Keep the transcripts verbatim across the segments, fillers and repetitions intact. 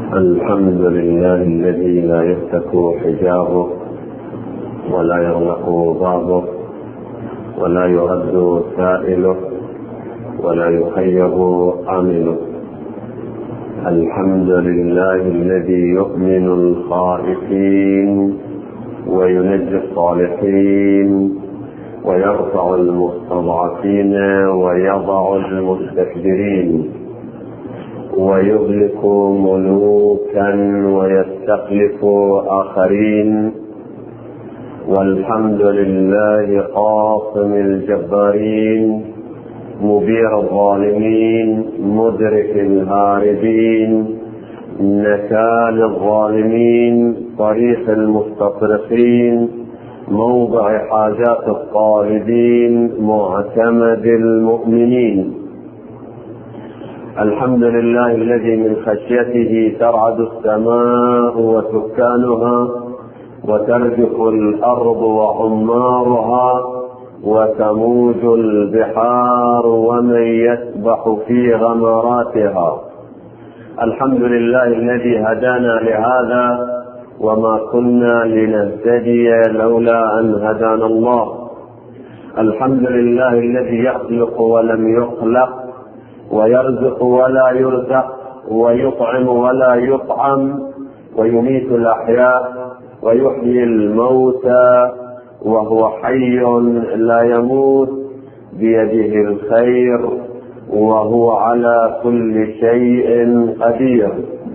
الحمد لله الذي لا يفتك حجابه ولا يغلق بابه ولا يرد سائله ولا يخيب عامله. الحمد لله الذي يؤمن الخائفين وينجي الصالحين ويرفع المستضعفين ويضع المستكبرين ويغلق ملوكا ويستخلف آخرين. والحمد لله قاصم الجبارين مبير الظالمين مدرك الهاربين نكال الظالمين طريق المستصرخين موضع حاجات الطالبين معتمد المؤمنين. الحمد لله الذي من خشيته ترعد السماء وسكانها وترجف الأرض وعمارها وتموج البحار ومن يسبح في غمراتها. الحمد لله الذي هدانا لهذا وما كنا لنهتدي لولا أن هدانا الله. الحمد لله الذي يخلق ولم يخلق ويرزق ولا يرزق ويطعم ولا يطعم ويميت الأحياء ويحيي الموتى وهو حي لا يموت بيده الخير وهو على كل شيء قدير.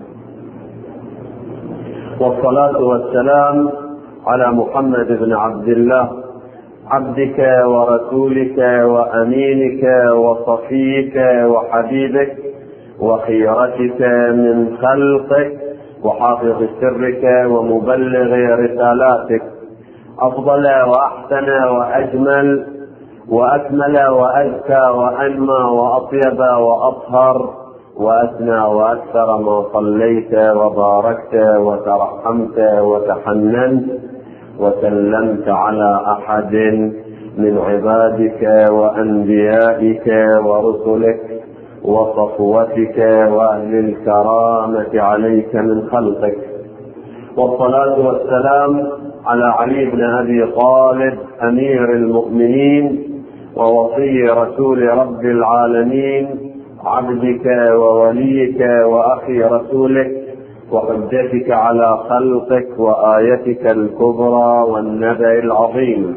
والصلاة والسلام على محمد بن عبد الله عبدك ورسولك وأمينك وصفيك وحبيبك وخيرتك من خلقك وحافظ سرك ومبلغ رسالاتك، أفضل وأحسن وأجمل وأكمل وأزكى وأنمى وأطيب وأطهر وأثنى وأكثر ما صليت وباركت وترحمت وتحننت وسلمت على أحد من عبادك وأنبيائك ورسلك وصفوتك وأهل الكرامة عليك من خلقك. والصلاة والسلام على علي بن أبي طالب أمير المؤمنين ووصي رسول رب العالمين عبدك ووليك وأخي رسولك وحجتك على خلقك وآيتك الكبرى والنبأ العظيم.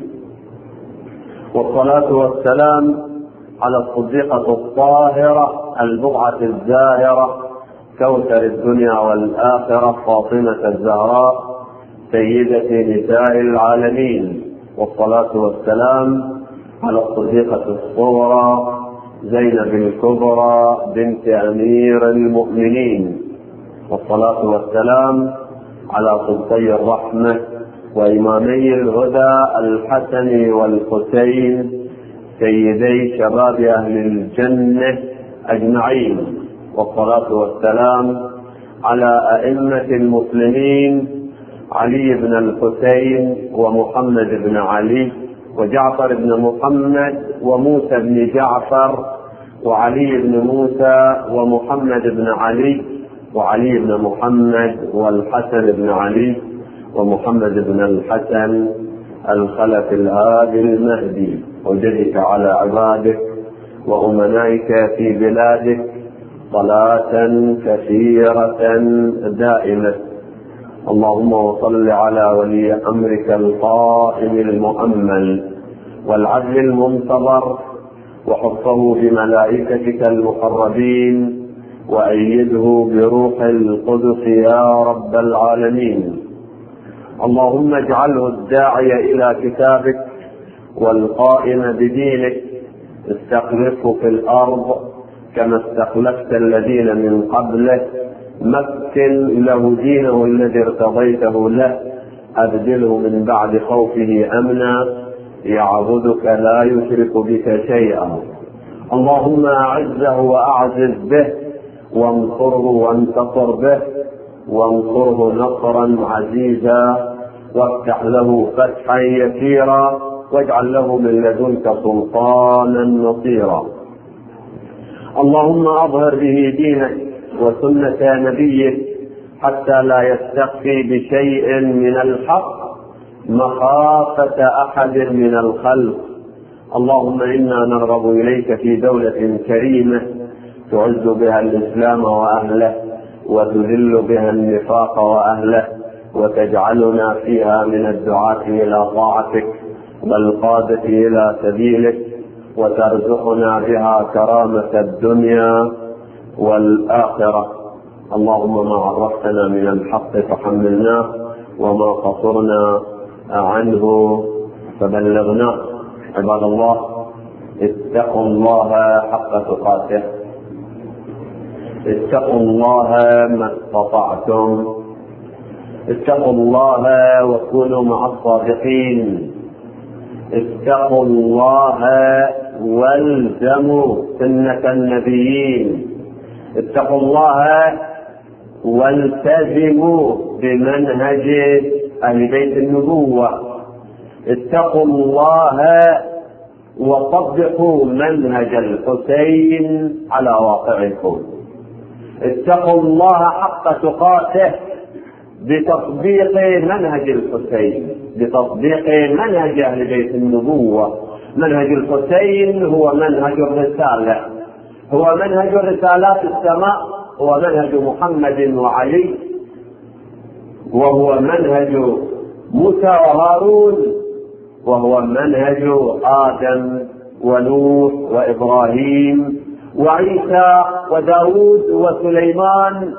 والصلاة والسلام على الصديقة الطاهرة البضعة الزاهرة كوثر الدنيا والآخرة فاطمة الزهراء سيدة نساء العالمين. والصلاة والسلام على الصديقة الصغرى زينب الكبرى بنت أمير المؤمنين. والصلاة والسلام على سلطي الرحمة وإمامي الهدى الحسن والحسين سيدي شباب أهل الجنة أجمعين. والصلاة والسلام على أئمة المسلمين علي بن الحسين ومحمد بن علي وجعفر بن محمد وموسى بن جعفر وعلي بن موسى ومحمد بن علي وعلي بن محمد والحسن بن علي ومحمد بن الحسن الخلف الهادي المهدي وجدك على عبادك وأمنائك في بلادك صلاة كثيرة دائمة. اللهم وصل على ولي أمرك القائم المؤمل والعدل المنتظر وحفظه بملائكتك المقربين وأيده بروح القدس يا رب العالمين. اللهم اجعله الداعي إلى كتابك والقائم بدينك استخلفه في الأرض كما استخلفت الذين من قبله. مكن له دينه الذي ارتضيته له أبدله من بعد خوفه أمنا يعبدك لا يشرك بك شيئا. اللهم أعزه وأعزز به وانصره وانتصر به وانصره نصرا عزيزا وافتح له فتحا يسيرا واجعل له من لدنك سلطانا نصيرا. اللهم أظهر به دينك وسنة نبيك حتى لا يستخفي بشيء من الحق مخافة أحد من الخلق. اللهم إنا نرغب إليك في دولة كريمة تعز بها الإسلام وأهله وتذل بها النفاق وأهله، وتجعلنا فيها من الدعاة إلى طاعتك والقادة إلى سبيلك، وترزقنا بها كرامة الدنيا والآخرة. اللهم ما عرفتنا من الحق فحملناه، وما قصرنا عنه فبلغناه. عباد الله، اتقوا الله حق تقاته، اتقوا الله ما استطعتم، اتقوا الله وكونوا مع الصادقين، اتقوا الله والزموا سنة النبيين، اتقوا الله والتزموا بمنهج أهل بيت النبوة، اتقوا الله وطبقوا منهج الحسين على واقعكم، اتقوا الله حق تقاته بتطبيق منهج الحسين، بتطبيق منهج أهل بيت النبوة. منهج الحسين هو منهج الرسالة، هو منهج رسالات السماء، هو منهج محمد وعلي، وهو منهج موسى وهارون، وهو منهج آدم ونوح وإبراهيم وعيسى وداود وسليمان،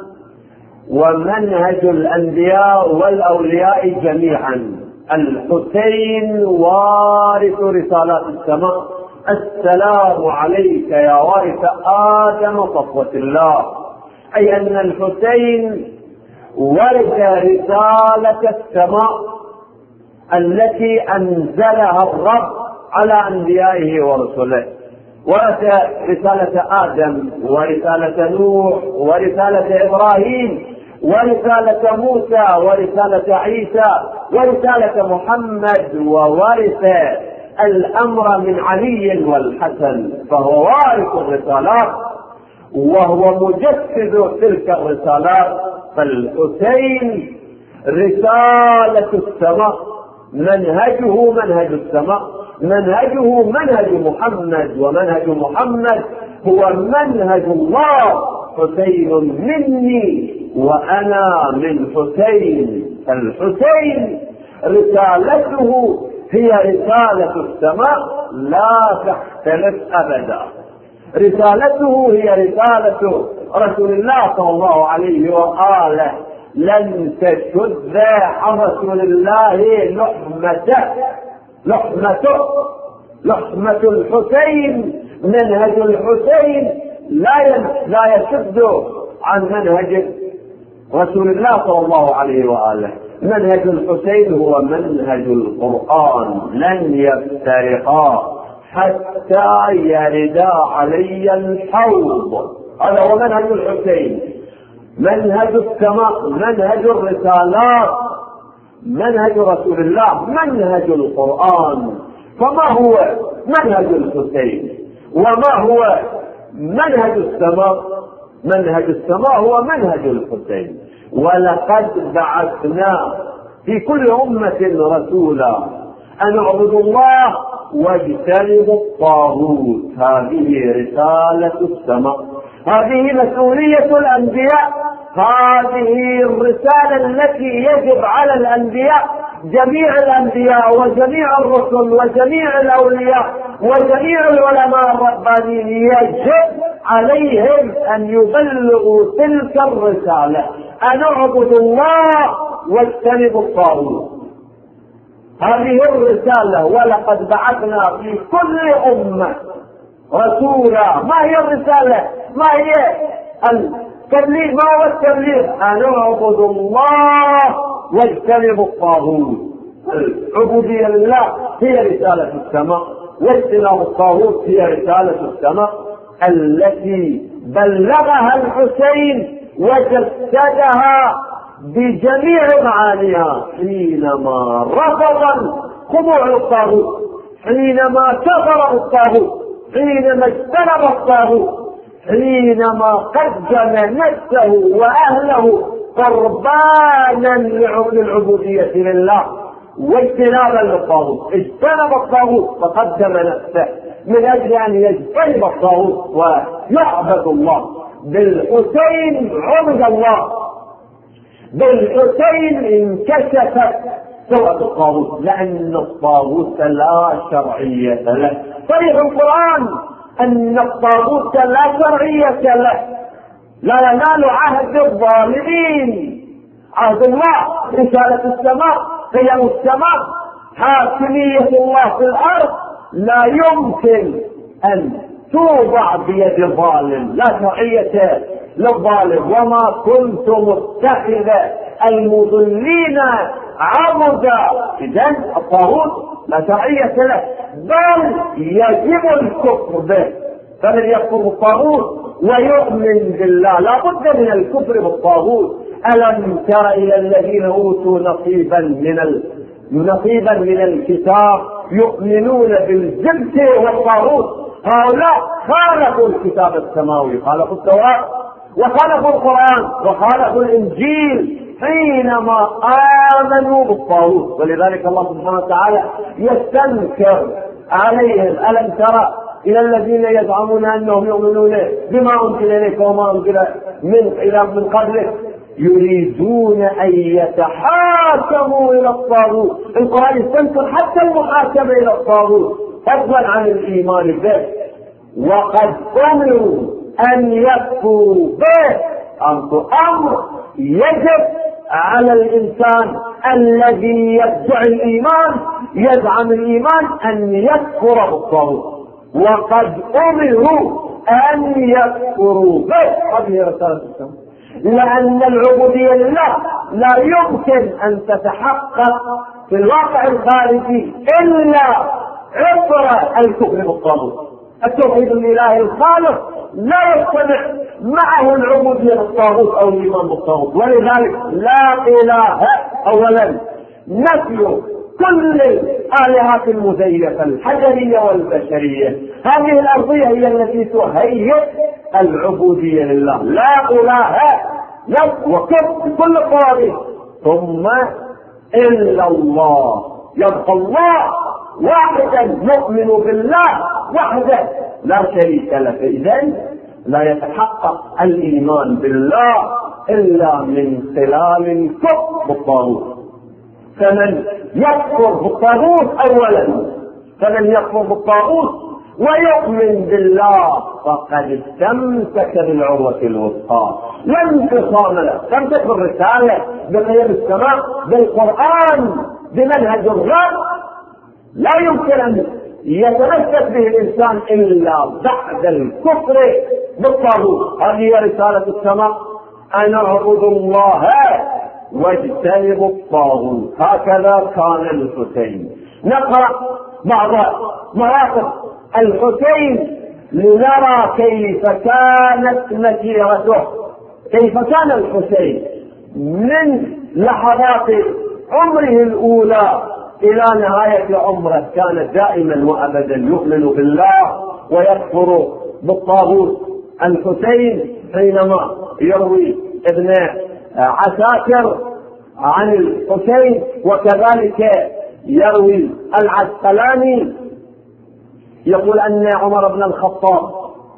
ومنهج الأنبياء والأولياء جميعا. الحسين وارث رسالات السماء. السلام عليك يا وارث آدم صفوة الله، أي أن الحسين ورث رسالة السماء التي أنزلها الرب على أنبيائه ورسله، ورث رسالة آدم ورسالة نوح ورسالة إبراهيم ورسالة موسى ورسالة عيسى ورسالة محمد، وورث الأمر من علي والحسن، فهو وارث الرسالات وهو مجسد تلك الرسالات. فالحسين رسالة السماء، منهجه منهج السماء، منهجه منهج محمد، ومنهج محمد هو منهج الله. حسين مني وأنا من حسين. الحسين رسالته هي رسالة السماء لا تختلف أبدا، رسالته هي رسالة رسول الله صلى الله عليه وآله. لن تشذ عن رسول الله لحمته لحمته لحمة الحسين. منهج الحسين لا لا يشذ عن منهج رسول الله صلى الله عليه وآله. منهج الحسين هو منهج القرآن، لن يفترقا حتى يردا علي الحوض. هذا هو منهج الحسين. منهج السماء، منهج الرسالات، منهج رسول الله، منهج القرآن. فما هو منهج الحسين وما هو منهج السماء؟ منهج السماء هو منهج الحسين. ولقد بعثنا في كل أمة رسولا أن اعبدوا الله واجتنبوا الطاغوت. هذه رسالة السماء، هذه مسؤولية الأنبياء، هذه الرسالة التي يجب على الأنبياء، جميع الأنبياء وجميع الرسل وجميع الأولياء وجميع العلماء الربانيين، يجب عليهم أن يبلغوا تلك الرسالة، أن اعبدوا الله واجتنبوا الطاغوت. هذه الرسالة. ولقد بعثنا في كل أمة رسولا. ما هي الرسالة؟ ما هي التبليغ؟ ما هو التبليغ؟ أن اعبدوا الله واجتنبوا الطاغوت. العبودية لله هي رسالة السماء، واجتناب الطاغوت هي رسالة السماء التي بلغها الحسين وجسدها بجميع معانيها حينما رفض خضوع الطاغوت، حينما كفر الطاغوت، حينما اجتنب الطاغوت، حينما قدم نفسه وأهله قربانا للعبودية لله واجتنابا للطاغوت. اجتنب الطاغوت فقدم نفسه من اجل ان يجتنب الطاغوت ويعبد الله. بالحسين عبد الله، بالحسين انكشفت سوء الطاغوت، لان الطاغوت لا شرعية له. صريح القرآن ان الطاغوت لا شرعية له، لا ينال عهد الظالمين. عهد الله رسالة السماء، قيم السماء، حاكمية الله في الارض لا يمكن ان توضع بيد ظالم، لا شرعية للظالم. وما كنت متخذ المضلين عبدا، اذن الطاغوت لا شرعية له، بل يجب الكفر به. فمن يكفر بالطاغوت ويؤمن بالله لا بد من الكفر بالطاغوت. ألم تر إلى الذين أوتوا نصيبا من ال... نصيبا من الكتاب يؤمنون بالجبت والطاغوت. هؤلاء خالفوا الكتاب السماوي، خالفوا التوراة وخالفوا القرآن وخالفوا الإنجيل حينما آمنوا بالطاغوت. ولذلك الله سبحانه وتعالى يستنكر عليهم. ألم ترى إلى الذين يزعمون أنهم يؤمنون بما أنزل إليك وما أنزل من إلى من قبلك يريدون أن يتحاكموا إلى الطاغوت. القرآن يستنكر حتى المحاكمة إلى الطاغوت فضلا عن الإيمان به. وقد أمروا أن يكفروا به. أمر يجب على الإنسان الذي يدعي الإيمان يزعم الإيمان أن يكفر بالطاغوت. وقد أمروا أن يكفروا به. هذه رسالة السماء، لأن العبودية لله لا يمكن أن تتحقق في الواقع الخارجي إلا عبر الكفر بالطاغوت. التوحيد الإلهي الخالص لا يجتمع معه العبودية بالطاغوت أو الإيمان بالطاغوت. ولذلك لا إله أولا نفي كل الآلهات المزيفة الحجرية والبشرية. هذه الأرضية هي التي تهيئ العبودية لله. لا إله وكف بكل الطوارئ ثم إلا الله. يبقى الله واحدا، نؤمن بالله وحده لا شريك له. إذن لا يتحقق الإيمان بالله إلا من خلال الكفر بالطاغوت. فمن يكفر بالطاغوت أولا، فمن يكفر بالطاغوت ويؤمن بالله فقد استمسك بالعروة الوثقى لا انفصام له. استمسك بالرسالة، بقيم السماء، بالقرآن، بمنهج الرب. لا يمكن أن يتمسك به الإنسان إلا بعد الكفر بالطاغوت. هذه رسالة السماء، أن اعبدوا الله واجتنبوا الطاغوت. هكذا كان الحسين. نقرأ بعض مواقف الحسين لنرى كيف كانت مسيرته، كيف كان الحسين من لحظات عمره الأولى إلى نهاية عمره. كان دائما وأبدا يؤمن بالله ويكفر بالطاغوت. الحسين حينما يروي ابن عساكر عن الحسين وكذلك يروي العسقلاني يقول أن عمر بن الخطاب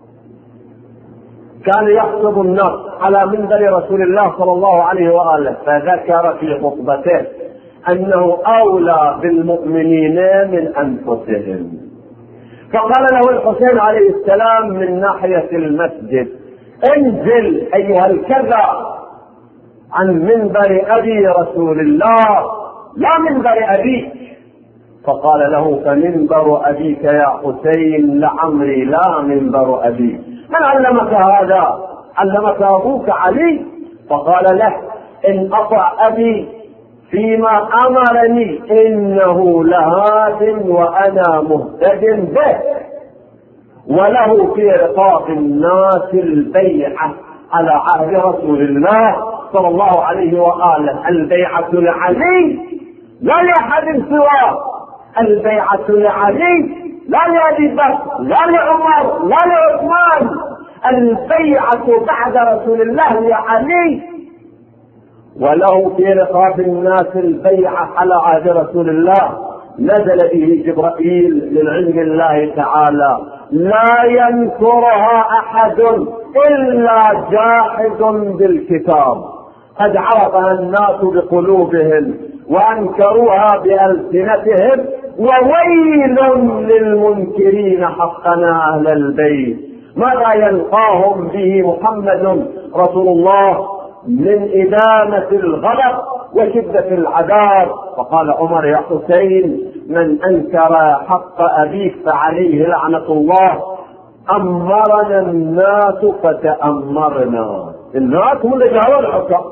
كان يخطب الناس على منبر رسول الله صلى الله عليه وآله، فذكر في خطبته أنه أولى بالمؤمنين من أنفسهم. فقال له الحسين عليه السلام من ناحية المسجد: انزل أيها الكذا عن منبر أبي رسول الله لا منبر أبيك. فقال له: فمنبر أبيك يا حسين لعمري لا منبر أبيك. من علمك هذا؟ علمك أبوك علي. فقال له: إن أطع أبي فيما أمرني إنه لهاد وأنا مهتد به، وله في رقاب الناس البيعة على عهد رسول الله صلى الله عليه وآله. البيعة لعلي لا لأحد سواه، البيعة لعلي لا لأبي بكر لا لعمر لا لعثمان، البيعة بعد رسول الله لعلي. وله في رقاب الناس البيعة على عهد رسول الله، نزل به جبرائيل من عند الله تعالى: لا ينكرها أحد إلا جاحد بالكتاب، قد عرفها الناس بقلوبهم وأنكروها بألسنتهم، وويل للمنكرين حقنا أهل البيت. ماذا يلقاهم به محمد رسول الله من إدامة الغضب وشدة العذاب؟ فقال عمر: يا حسين، من أنكر حق أبيك فعليه لعنة الله. أمرنا الناس فتأمرنا، الناس هم اللي جعلوا الحكم،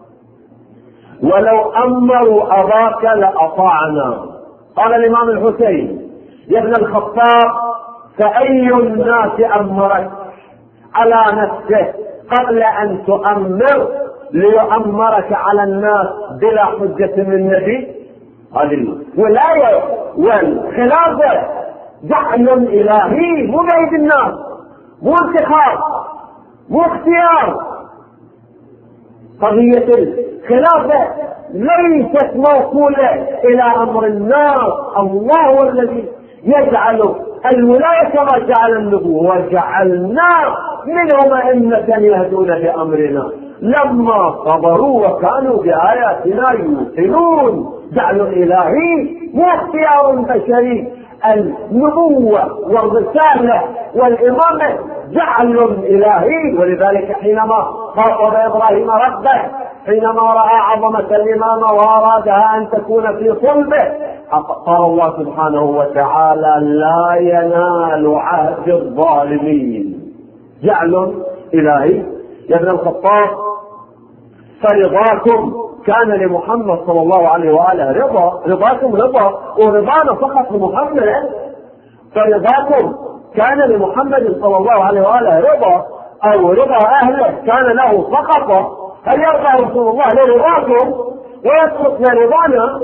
ولو أمروا أباك لأطعنا. قال الإمام الحسين: يا ابن الخطاب، فأي الناس أمرك على نفسه قبل أن تؤمر ليؤمرك على الناس بلا حجة من النبي؟ هذه الولاية والخلافة جعل إلهي، مو بيد الناس، مو انتخاب، مو اختيار. قضية الخلافة ليست موصولة إلى أمر الناس، الله هو الذي يجعل الولاية كما جعل النبوة، وجعلنا منهم أئمة يهدون بأمرنا لما صبروا وكانوا بآياتنا يوقنون. جعل إلهي مو اختيار بشري، النبوة والرسالة والإمامة جعل إلهي. ولذلك حينما خاطب إبراهيم ربه حينما رأى عظمة الإمامة وأرادها أن تكون في صلبه، قال الله سبحانه وتعالى: لا ينال عهد الظالمين. جعل إلهي. يا ابن الخطاب، فرضاكم كان لمحمد صلى الله عليه وآله رضا، رضاكم رضا، ورضانا فقط لمحمد. فرضاكم كان لمحمد صلى الله عليه وآله رضا، أو رضا أهله كان له فقط. هل يرضى رسول الله لرضاكم ويسقط لرضانا؟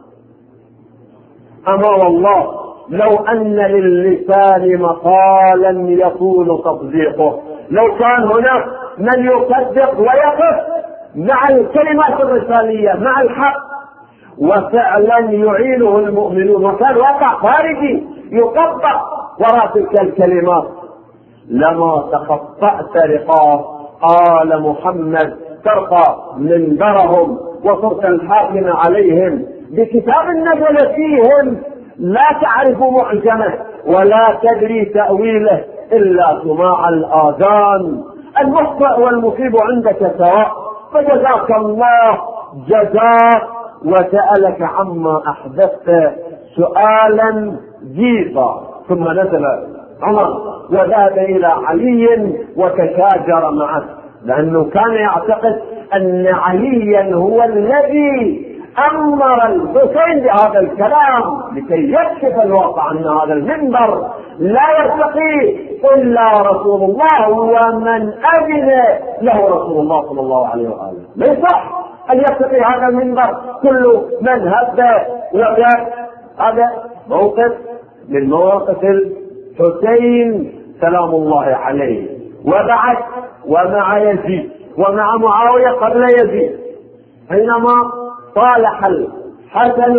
أما والله لو أن للسان مقالا يطول تصديقه، لو كان هناك من يصدق ويقف مع الكلمات الرسالية مع الحق وفعلا يعينه المؤمنون، وكان واقع خارجي يطبق وراء تلك الكلمات، لما تخطأت رقاب آل محمد ترقى منبرهم وصرت الحاكم عليهم بكتاب نزل فيهم لا تعرف معجمه ولا تدري تأويله إلا سماع الآذان. المخطئ والمصيب عندك سواء، فجزاك الله جزاك، وسألك عما أحدثت سؤالا جيفا. ثم نزل عمر وذهب إلى علي وتشاجر معه، لأنه كان يعتقد أن عليا هو الذي أمر الحسين بهذا الكلام لكي يكشف الواقع أن هذا المنبر لا يرتقي إلا رسول الله ومن أذن له رسول الله صلى الله عليه وآله. لا يصح أن يرتقي هذا المنبر كل من هب وجاء. هذا موقف من مواقف الحسين سلام الله عليه. وبعد ومع يزيد ومع معاوية قبل يزيد، حينما صالح الحسن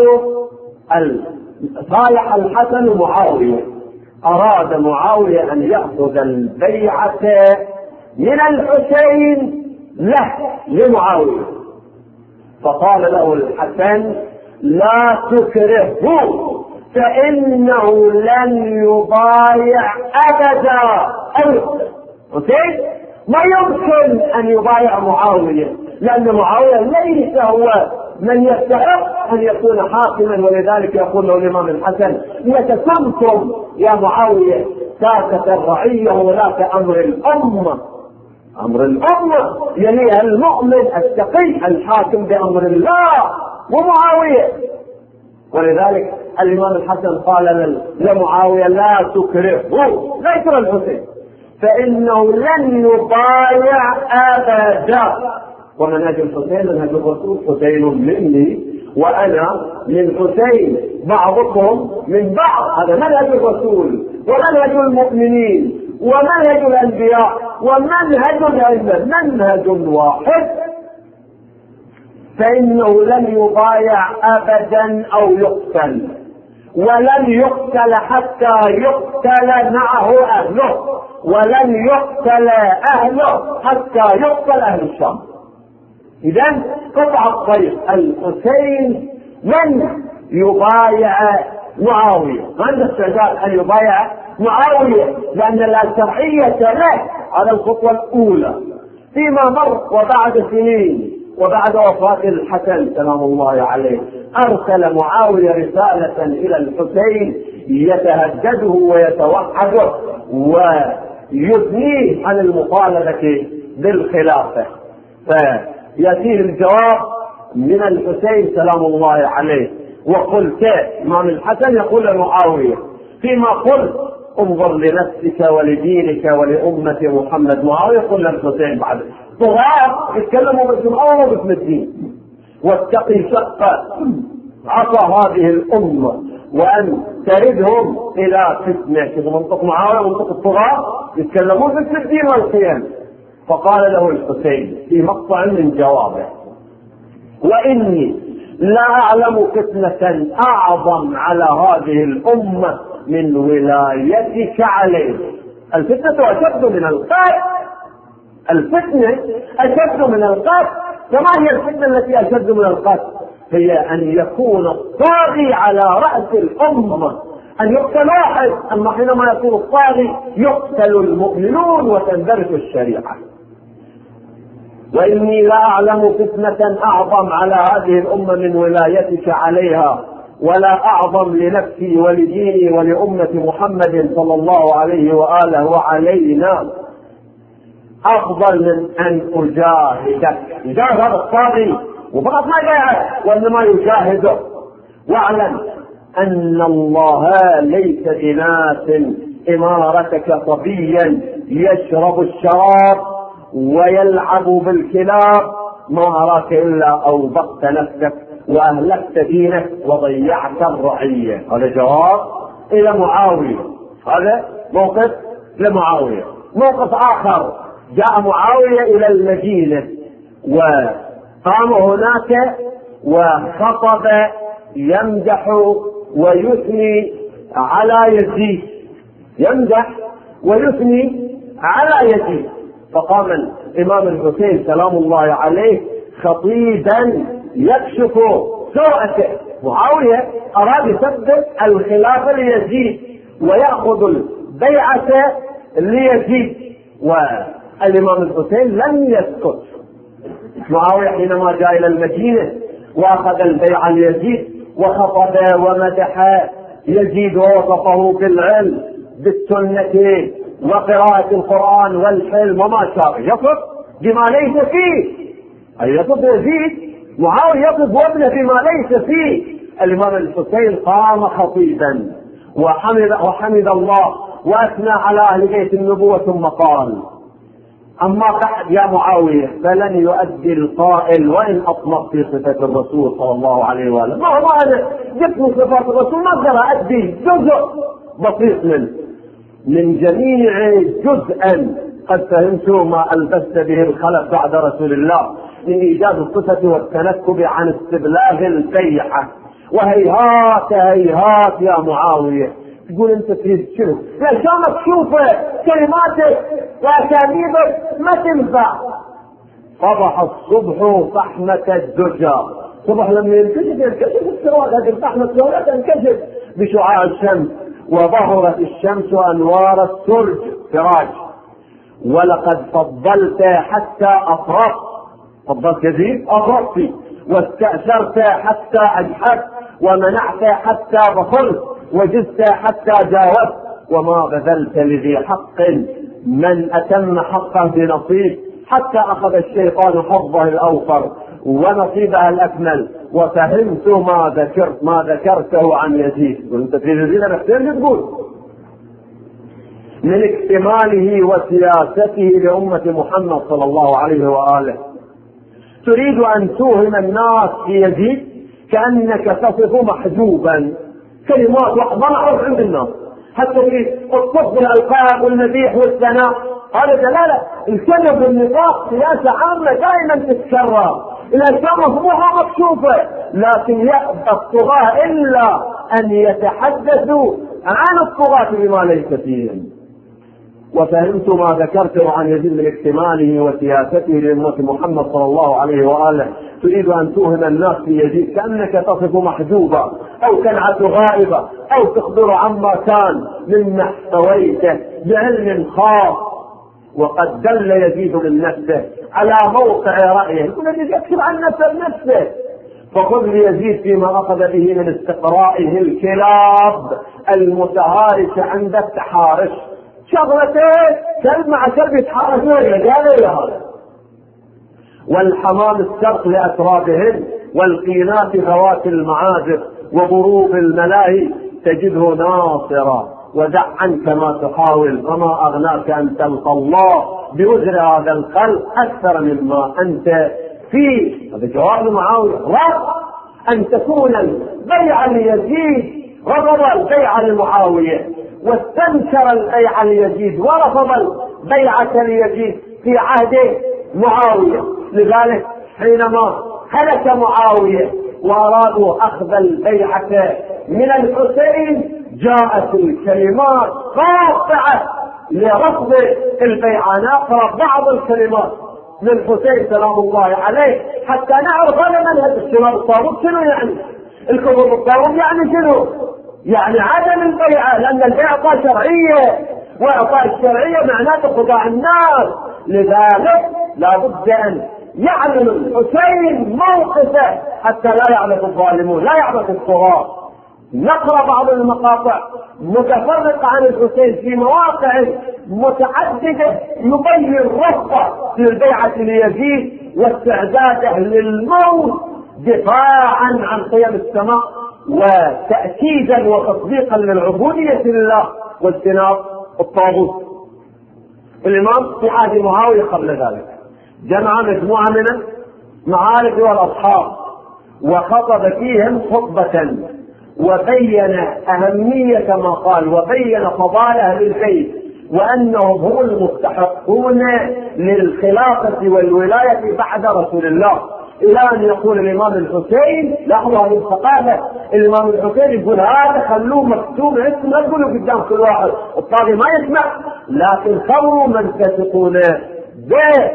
صالح الحسن معاوية، أراد معاوية أن يأخذ البيعة من الحسين له لمعاوية، فقال له الحسن: لا تكرهه فإنه لن يبايع أبدا. حسين ما يمكن أن يبايع معاوية، لأن معاوية ليس هو من يستحق أن يكون حاكما. ولذلك يقول له الإمام الحسن: يتسمكم يا معاوية ساكة الرعية ولاة أمر الأمة. أمر الأمة يليها المؤمن التقي الحاكم بأمر الله ومعاوية. ولذلك الإمام الحسن قال لمعاوية: لا تكرهه، لا يكره الحسين، فإنه لن يبايع أبدا. ومنهج الحسين منهج الرسول: حسين مني وأنا من حسين، بعضكم من بعض. هذا منهج الرسول ومنهج المؤمنين ومنهج الأنبياء ومنهج الأئمة، منهج واحد. فإنه لن يبايع أبدا أو يقتل، ولن يقتل حتى يقتل معه أهله، ولن يقتل أهله حتى يقتل أهل الشام. إذن قطع الطريق، الحسين من يبايع معاوية، ما عنده استعداد أن يبايع معاوية لأن لا شرعية له على الخطوة الأولى. فيما مر وبعد سنين وبعد وفاة الحسن سلام الله عليه أرسل معاوية رسالة إلى الحسين يتهدده ويتوعده ويثنيه عن المطالبة بالخلافة، فيأتيه الجواب من الحسين سلام الله عليه. وقلت إمام الحسن يقول لمعاوية فيما قلت انظر لنفسك ولدينك ولأمة محمد. معاوية يقول للحسين بعد طغاة يتكلموا باسم الله وباسم الدين، واتقي شق عصا هذه الأمة وأن تردهم إلى فتنة. كذا منطق معاوية ومنطق الطغاة يتكلمون باسم الدين والقيام. فقال له الحسين في مقطع من جوابه وإني لا أعلم فتنة أعظم على هذه الأمة من ولايتك عليه. الفتنة أشد من القتل، الفتنة أشد من القتل. فما هي الفتنة التي أشد من القتل؟ هي أن يكون الطاغي على رأس الأمة، أن يقتل واحد. أما حينما يكون الطاغي يقتل المؤمنون وتندرس الشريعة. وإني لا أعلم فتنة أعظم على هذه الأمة من ولايتك عليها، ولا أعظم لنفسي ولديني ولأمة محمد صلى الله عليه وآله وعلينا أفضل من أن أجاهدك. يجاهد هذا الطاغي وفقط ما جاهد وإنما يجاهده. واعلم أن الله ليس بناس إمارتك صبيا يشرب الشراب ويلعب بالكلاب، ما أراك إلا أوبقت نفسك وأهلكت دينك وضيعت الرعية. هذا جواب إلى معاوية، هذا موقف لمعاوية. موقف آخر جاء معاوية إلى المدينة وقام هناك وخطب يمدح ويثني على يزيد، يمدح ويثني على يزيد. فقام الإمام الحسين سلام الله عليه خطيبا يكشف سوءته. معاوية أراد يثبت الخلافة ليزيد ويأخذ البيعة ليزيد، والإمام الحسين لم يسكت. معاوية حينما جاء إلى المدينة وأخذ البيعة ليزيد وخطب ومدح يزيد ووصفه بالعلم بالسنة وقراءة القرآن والحلم وما شابه، يصف بما ليس فيه. أي يصف يزيد، معاوية يصف وابنه بما ليس فيه. الإمام الحسين قام خطيبا وحمد, وحمد الله وأثنى على أهل بيت النبوة ثم قال أما بعد يا معاوية فلن يؤدي القائل وإن أطلق في صفة الرسول صلى الله عليه وآله. ما هو أنا جبت من صفات الرسول ما أقدر أؤدي جزء بسيط منه من جميع جزءا قد فهمت ما ألبست به الخلف بعد رسول الله من إيجاد الصفة والتنكب عن استبلاغ البيعة. وهيهات هيهات يا معاوية تقول أنت تريد شنو؟ يا شامك شوفه كلماتك وأساليبك ما تنفع. صبح الصبح طحنة الدجى، صبح لما ينكشف ينكشف السواد، هذه الطحنة السوداء تنكشف بشعاع الشمس وظهرت الشمس أنوار السرج سراج. ولقد فضلت حتى أطرقت، فضلت يزيد أطرقت، واستأثرت حتى أجحدت، ومنعت حتى بخلت، وجزت حتى جاوزت، وما بذلت لذي حق من أتم حقه بنصيب، حتى أخذ الشيطان حظه الأوفر ونصيبها الأكمل. وفهمت ما ذكرت ما ذكرته عن يزيد. وانت في يزيد نفسه تقول من اكتماله وسياسته لأمة محمد صلى الله عليه وآله. تريد أن توهم الناس في يزيد كأنك تصف محجوبا، كلمات واحدة معروف عند الناس، حتى في الصف بالألقاب والمديح والثناء. هذا دلالة الكذب والنفاق سياسة عامة دائما تتكرر. الأشياء مفضوحة مكشوفة، لكن يأبى الطغاة إلا أن يتحدثوا عن الطغاة بما ليس فيهم. وفهمت ما ذكرته عن يزيد من اكتماله وسياسته لأمة محمد صلى الله عليه وآله. تريد أن توهم الناس في يزيد كأنك تصف محجوبة أو كنعة غائبة، أو تخبر عما كان مما احتويته بعلم خاص. وقد دل يزيد من نفسه على موقع رأيه، يقول يزيد يكتب عن نفسه بنفسه. فخذ ليزيد فيما أخذ به من استقرائه الكلاب المتهارشة عند التحارش. شغلته كلب مع كلب يتحارش هذا، والحمام السرق لأترابهن، والقينات ذوات المعازف، وضروب الملاهي تجده ناصرا. ودع عنك ما تحاول، وما أغناك أن تلقى الله بوزر هذا الخلق أكثر مما أنت فيه. هذا جواب معاوية. رفض أن تكون البيعة ليزيد، رفض البيعة لمعاوية، واستنكر البيعة ليزيد، ورفض البيعة ليزيد في عهد معاوية. لذلك حينما هلك معاوية وأرادوا أخذ البيعة من الحسين، جاءت الكلمات قاطعة لرفض البيعة. نقرأ بعض الكلمات من الحسين سلام الله عليه حتى نعرف هذا منهج الشباب الطاغوت شنو يعني. الكفر بالطاغوت يعني شنو؟ يعني عدم البيعة، لأن البيعة شرعية، وإعطاء الشرعية معناته خضاع الناس. لذلك لا بد أن يعلم الحسين موقفه حتى لا يعرف الظالمون، لا يعرف الطغاة. نقرأ بعض المقاطع متفرقة عن الحسين في مواقع متعددة يبين رفضه للبيعة ليزيد واستعداده للموت دفاعا عن قيم السماء وتأكيدا وتصديقا للعبودية لله واجتناب الطاغوت. الإمام في عهد معاوية قبل ذلك جمع مجموعة من المعارف والأصحاب وخطب فيهم خطبة، وبين أهمية ما قال، وبين فضائل أهل البيت، وأنهم هم المستحقون للخلافة والولاية بعد رسول الله. إلى أن يقول الإمام الحسين، لحظة هذه الثقافة، الإمام الحسين يقول هذا خلوه مكتوب اسم، لا تقولوا قدام كل واحد، الطاغي ما يسمع، لكن خبروا من تثقون به.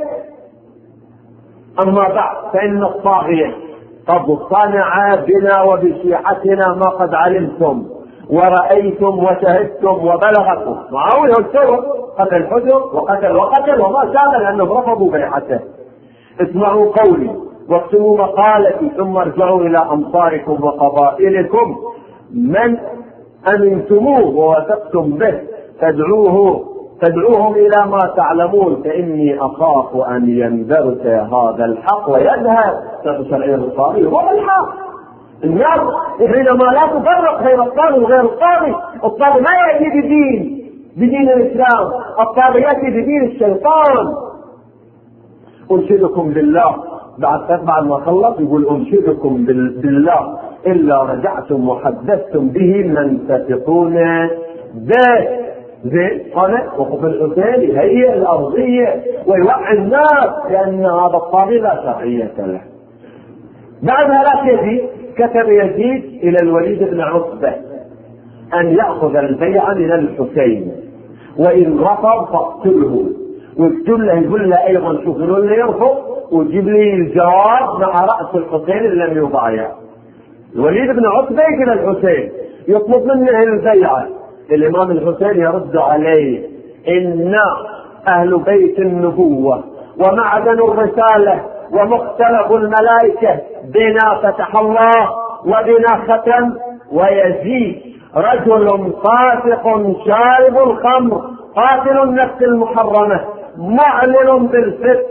أما بعد فإن الطاغية قد صنع بنا وبشيعتنا ما قد علمتم ورأيتم وشهدتم وبلغكم. معاوية السر قتل الحجر وقتل وقتل وما شاء، لأنهم رفضوا بيعته. اسمعوا قولي واكتبوا مقالتي، ثم ارجعوا إلى أمصاركم وقبائلكم. من أمنتموه ووثقتم به تدعوه تدعوهم إلى ما تعلمون، فإني أخاف أن يندرس هذا الحق ويذهب شرعي الطاغي. هو الحق. الناس حينما لا تفرق بين الطاغي وغير الطاغي، الطاغي ما يأتي بدين بدين الإسلام، الطاغي يأتي بدين الشيطان. أنشدكم بالله، بعد بعد ما خلص يقول أنشدكم بالله إلا رجعتم وحدثتم به من تثقون به. زين قال وقف الحسين يهيئ الأرضية ويوعي الناس لأن هذا الطاغي لا شرعية له. بعد هلاك يزيد كتب يزيد إلى الوليد بن عتبة أن يأخذ البيعة من الحسين، وإن رفض فاقتله، ويكتب له يقول له أيضا شوف اللي يرفض وجيب لي الجواب مع رأس الحسين اللي لم يبايع. الوليد بن عتبة إلى الحسين يطلب منه البيعة، الإمام الحسين يرد عليه إن أهل بيت النبوة ومعدن الرسالة ومختلف الملائكة بنا فتح الله وبنا ختم، ويزيد رجل فاسق شارب الخمر قاتل النفس المحرمة معلن بالفسق،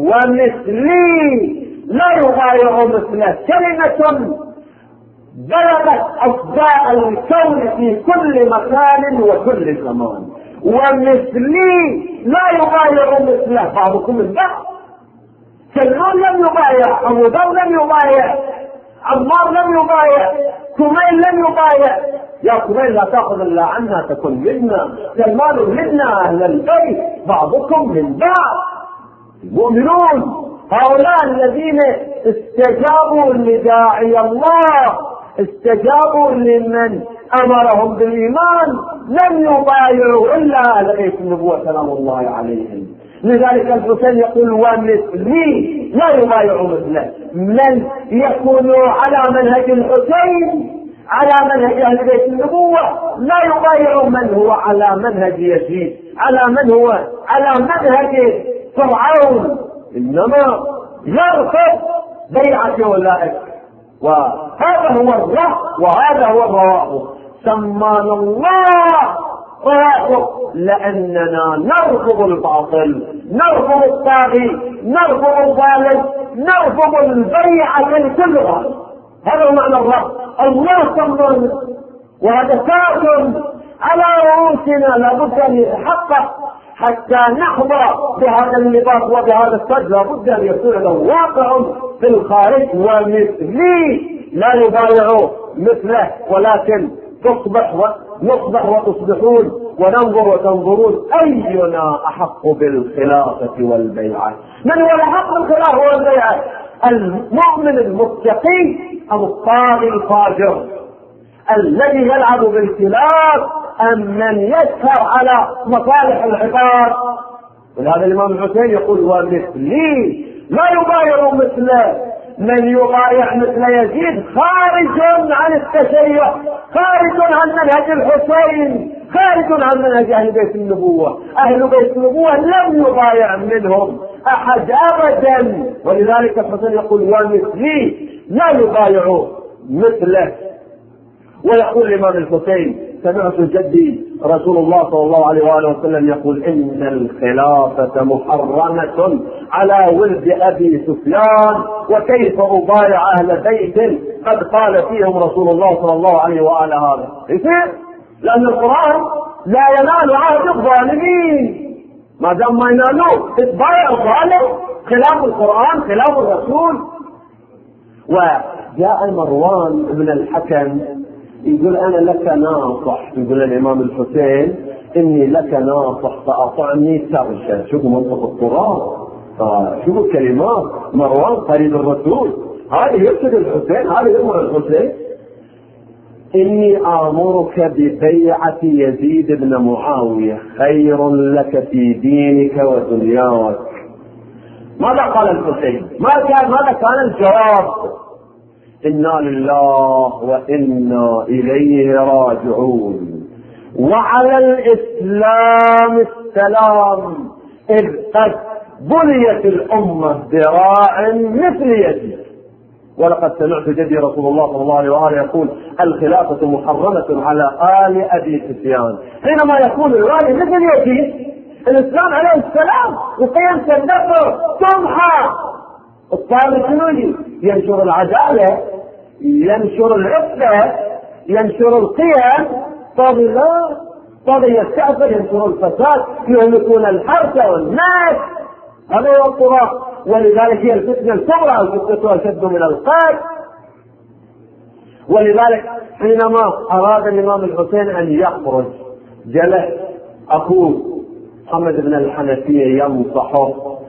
ومثلي لا يغاير مثله. كلمة بلغت أصداء الكون في كل مكان وكل زمان، ومثلي لا يغاير مثله. بعضكم البعض. سلمان لم يبايع، أبو ذر لم يبايع، عمار لم يبايع، كميل لم يبايع. يا كميل لا تأخذ إلا عنا تكن منا، سلمان منا أهل البيت، بعضكم من بعض. المؤمنون هؤلاء الذين استجابوا لداعي الله، استجابوا لمن امرهم بالايمان، لم يبايعوا الا اهل بيت النبوة سلام الله عليهم. لذلك الحسين يقول ومثلي لا يبايع مثله، من يكون على منهج الحسين على منهج اهل بيت النبوة لا يبايع من هو على منهج يزيد، على من هو على منهج فرعون، انما يرفض بيعة اولئك. وهذا هو الرأي وهذا هو الروابط. سمانا الله روابط لاننا نرفض الباطل، نرفض الطاغي، نرفض الظالم، نرفض البيعة كلها. هذا هو معنى الرب. الله سمانا، وهذا كافر على رؤوسنا لابد ان يتحقق حتى نحظى بهذا اللباس وبهذا الصدر، لابد ان يكون له واقع في الخارج. ومثلي لا يبايع مثله، ولكن تصبح ونصبح وتصبحون وننظر وتنظرون اينا احق بالخلافة والبيعة. من هو الاحق بالخلافة والبيعة؟ المؤمن المتقي ام الطاغي الفاجر الذي يلعب بالخلاف ام من يسهر على مصالح العباد؟ ولهذا الامام الحسين يقول ومثلي لا يبايع مثله. من يبايع مثل يزيد خارج عن التشيع، خارج عن منهج الحسين، خارج عن منهج اهل بيت النبوة. اهل بيت النبوة لم يبايع منهم احد ابدا. ولذلك الحسين يقول ومثلي لا يبايع مثله. ويقول الامام الحسين سمعت جدي رسول الله صلى الله عليه وآله وسلم يقول ان الخلافة محرمة على ولد ابي سفيان، وكيف ابايع اهل بيت قد قال فيهم رسول الله صلى الله عليه وآله هذا يصير، لان القرآن لا ينال عهد الظالمين. ما دام ما ينالوه تتبايع الظالم، خلاف القرآن خلاف الرسول. وجاء مروان بن الحكم يقول انا لك ناصح، يقول الامام الحسين اني لك ناصح فاطعني ترشا. شوفوا منطق التراب، شوفوا الكلمات. مروان قريب الرسول، هذا يرشد الحسين، هذا يامر الحسين. اني امرك ببيعة يزيد بن معاوية خير لك في دينك ودنياك. ماذا قال الحسين؟ ما كان ماذا كان الجواب؟ إنا لله وإنا إليه راجعون، وعلى الإسلام السلام، إذ قد بنيت الأمة ذراع مثل يدي. ولقد سمعت جدي رسول الله صلى الله عليه وآله يقول الخلافة محرمة على آل أبي سفيان. حينما يكون الوالي مثل يدي، الإسلام عليه السلام وقيم سنته تمحى. الطالب شنو ينشر العدالة، ينشر العفة، ينشر القيم. طاغي لا، طاغي يستعفر، ينشر الفساد، يهلكون الحرث والناس. هذا هو الطراء. ولذلك هي الفتنة الكبرى، الفتنة أشد من القتل. ولذلك حينما أراد الإمام الحسين أن يخرج جلس أخوه محمد بن الحنفية ينصحه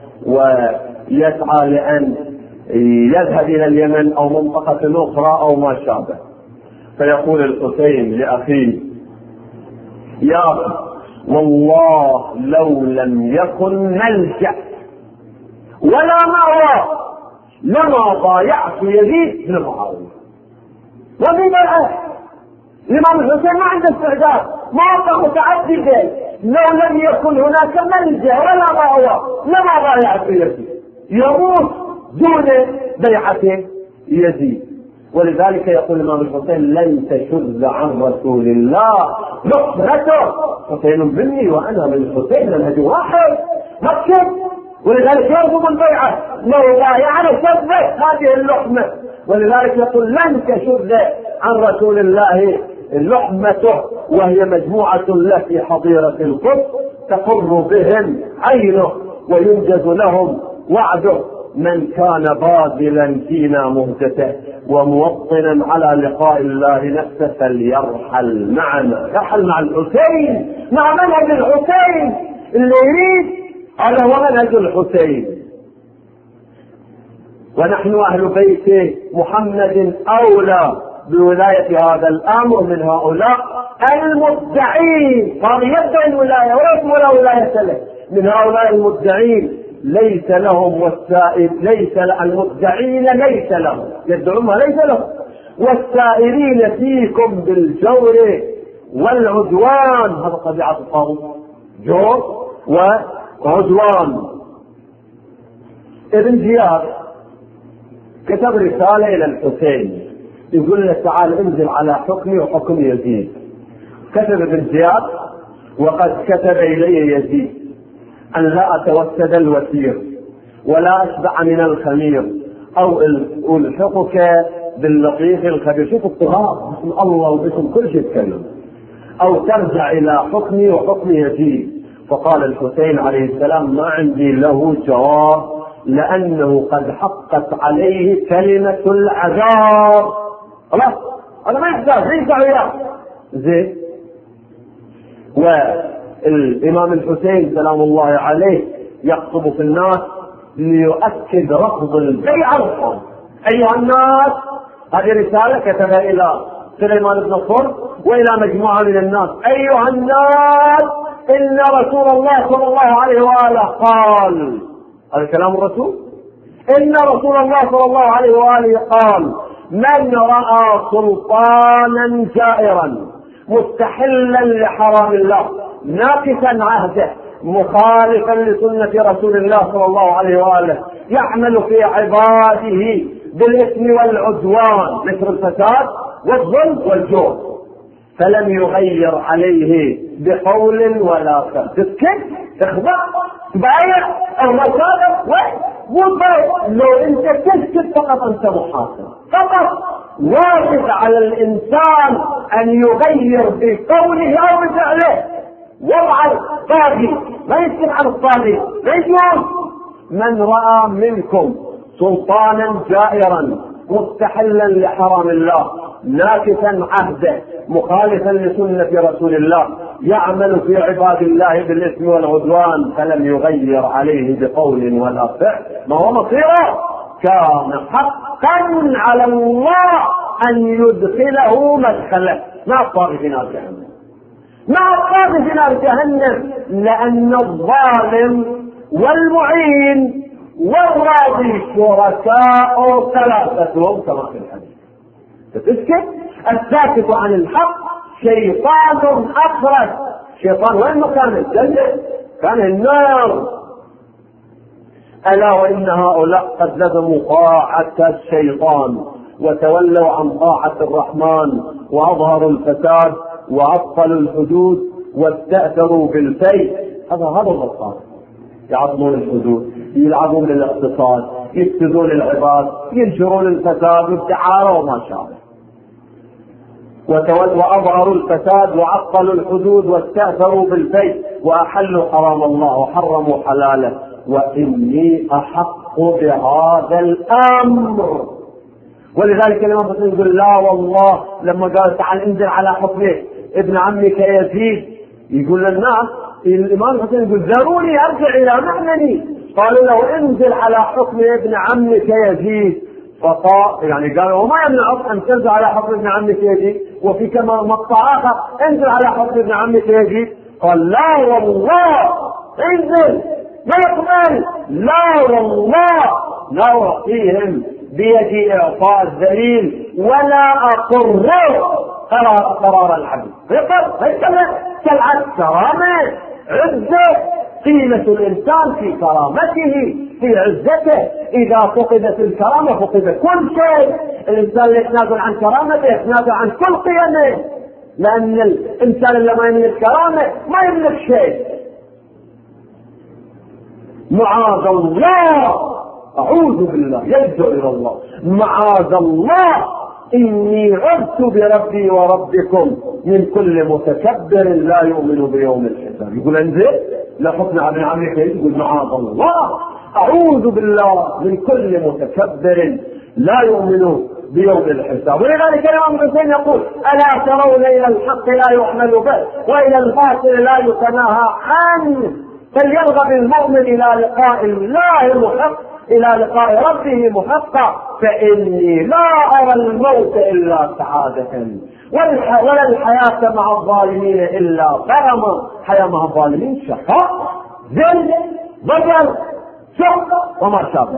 ويسعى لأن يذهب إلى اليمن أو منطقة أخرى أو ما شابه. فيقول الحسين لأخيه يا أخي والله لو لم يكن ملجأ ولا مأوى لما ضايعت يزيد بن معاوية. ومن الآن الإمام الحسين ما عنده استعداد، مواقف متعددة، لو لم يكن هناك ملجأ ولا مأوى لما ضايعت يزيد، يموت دون بيعة يزيد. ولذلك يقول الإمام الحسين لن تشذ عن رسول الله نصرته، حسين مني وأنا من الحسين منهج واحد مكتب. ولذلك يرفض البيعة لو بايعنا شذت هذه اللحمة. ولذلك يقول لن تشذ عن رسول الله لحمته، وهي مجموعة له في حظيرة القدس تقر بهم عينه وينجز لهم وعده. من كان باذلا فينا مهجته وموطنا على لقاء الله نفسه فليرحل معنا، يرحل مع الحسين، مع منهج الحسين اللي يريد. هذا هو منهج الحسين. ونحن أهل بيت محمد أولى بولاية هذا الأمر من هؤلاء المدعين. صار يدعي الولاية ولا ولاية له. من هؤلاء المدعين ليس لهم والسائل ليس المدعين ليس لهم، يدعون ليس لهم، والسائرين فيكم بالجور والعدوان. هذا طبيعة الطاغوت، جور وعدوان. ابن زياد كتب رسالة إلى الحسين يقول له تعال انزل على حكمي وحكم يزيد. كتب ابن زياد وقد كتب إلي يزيد أن لا أتوسد الوثير ولا أشبع من الخمير أو ألحقك باللطيف الخبير. شوف الطغاة باسم الله وباسم كل شيء يتكلم. أو ترجع إلى حكمي وحكم يزيد. فقال الحسين عليه السلام ما عندي له جواب، لأنه قد حقت عليه كلمة العذاب. خلاص هذا ما يحتاج ينفع وياه زين. والإمام الحسين سلام الله عليه يخطب في الناس ليؤكد رفض البيعة الحر. أيها الناس، هذه رسالة كتبها إلى سليمان بن الخر وإلى مجموعة من الناس. أيها الناس، إن رسول الله صلى الله عليه وآله قال، هذا كلام الرسول، إن رسول الله صلى الله عليه وآله قال: من رأى سلطانا جائرا مستحلا لحرام الله ناقصا عهده مخالفا لسنة رسول الله صلى الله عليه وآله يعمل في عباده بالإثم والعدوان مثل الفساد والظلم والجور، فلم يغير عليه بقول ولا فعل. تسكت تخبط بايع الرسالة ومضر. لو انت تسكت فقط انت محاسب، فقط واجب على الانسان ان يغير بقوله او بفعله. وضع الطاغي ما يسكت عن الطاغي، ما يجوز. من رأى منكم سلطانا جائرا مستحلا لحرام الله ناكثا عهده مخالفا لسنة رسول الله يعمل في عباد الله بالإثم والعدوان فلم يغير عليه بقول ولا فعل، ما هو مصيره؟ كان حقا على الله أن يدخله مدخله. ما الطاغي في نار جهنم، ما الطاغي في نار جهنم، لأن الظالم والمعين والراضي شركاء ثلاثتهم كما في الحديث. تسكت. الساكت عن الحق شيطان أخرس. شيطان وين مكان الجنة؟ كان النار. ألا وإن هؤلاء قد لزموا طاعة الشيطان وتولوا عن طاعة الرحمن وأظهروا الفساد وعطلوا الحدود واستأثروا بالفيء. هذا هذا الغلطان. يعظمون الحدود، يلعبون بالاقتصاد، يفسدون العباد، ينشرون الفساد والدعارة وما شابه. وأظهروا الفساد وعطلوا الحدود واستأثروا بالفيء وأحلوا حرام الله وحرموا حلاله. وإني أحق بهذا الأمر. ولذلك الإمام الحسين يقول لا والله لما قال تعال انزل على حكمه ابن عمك يزيد، يقول للناس الإمام الحسين يقول ذروني أرجع إلى معنني. قالوا له انزل على حكم ابن عمك يزيد، فقال يعني قالوا وما يمنعك أن تنزل على حكم ابن عمك يزيد، وفي كما مقطع آخر انزل على حكم ابن عمك يزيد. قال لا والله انزل ما يقبل، لا والله لا أعطيهم بيدي إعطاء الذليل ولا أقر قرار, قرار العبد. يقر كالعد كرامة عزة، قيمة الإنسان في كرامته في عزته. إذا فقدت الكرامة فقد كل شيء. الإنسان يتنازل عن كرامته يتنازل عن كل قيمه، لأن الإنسان اللي ما يملك كرامة ما يملك شيء. معاذ الله، أعوذ بالله، يلجأ إلى الله، معاذ الله إني عذت بربي وربكم من كل متكبر لا يؤمن بيوم الحساب. يقول انزل لا حكم ابن عمك، يقول معاذ الله أعوذ بالله من كل متكبر لا يؤمن بيوم الحساب. ولذلك الإمام الحسين يقول ألا ترون إلى الحق لا يعمل به وإلى الباطل لا يتناهى عنه، فليرغب المؤمن إلى لقاء الله المحق إلى لقاء ربه محقق، فإني لا أرى الموت إلا سعادة ولا الحياة مع الظالمين إلا كرما. حياة مع الظالمين شقاء، ذل، ضجر، شق وما شابه.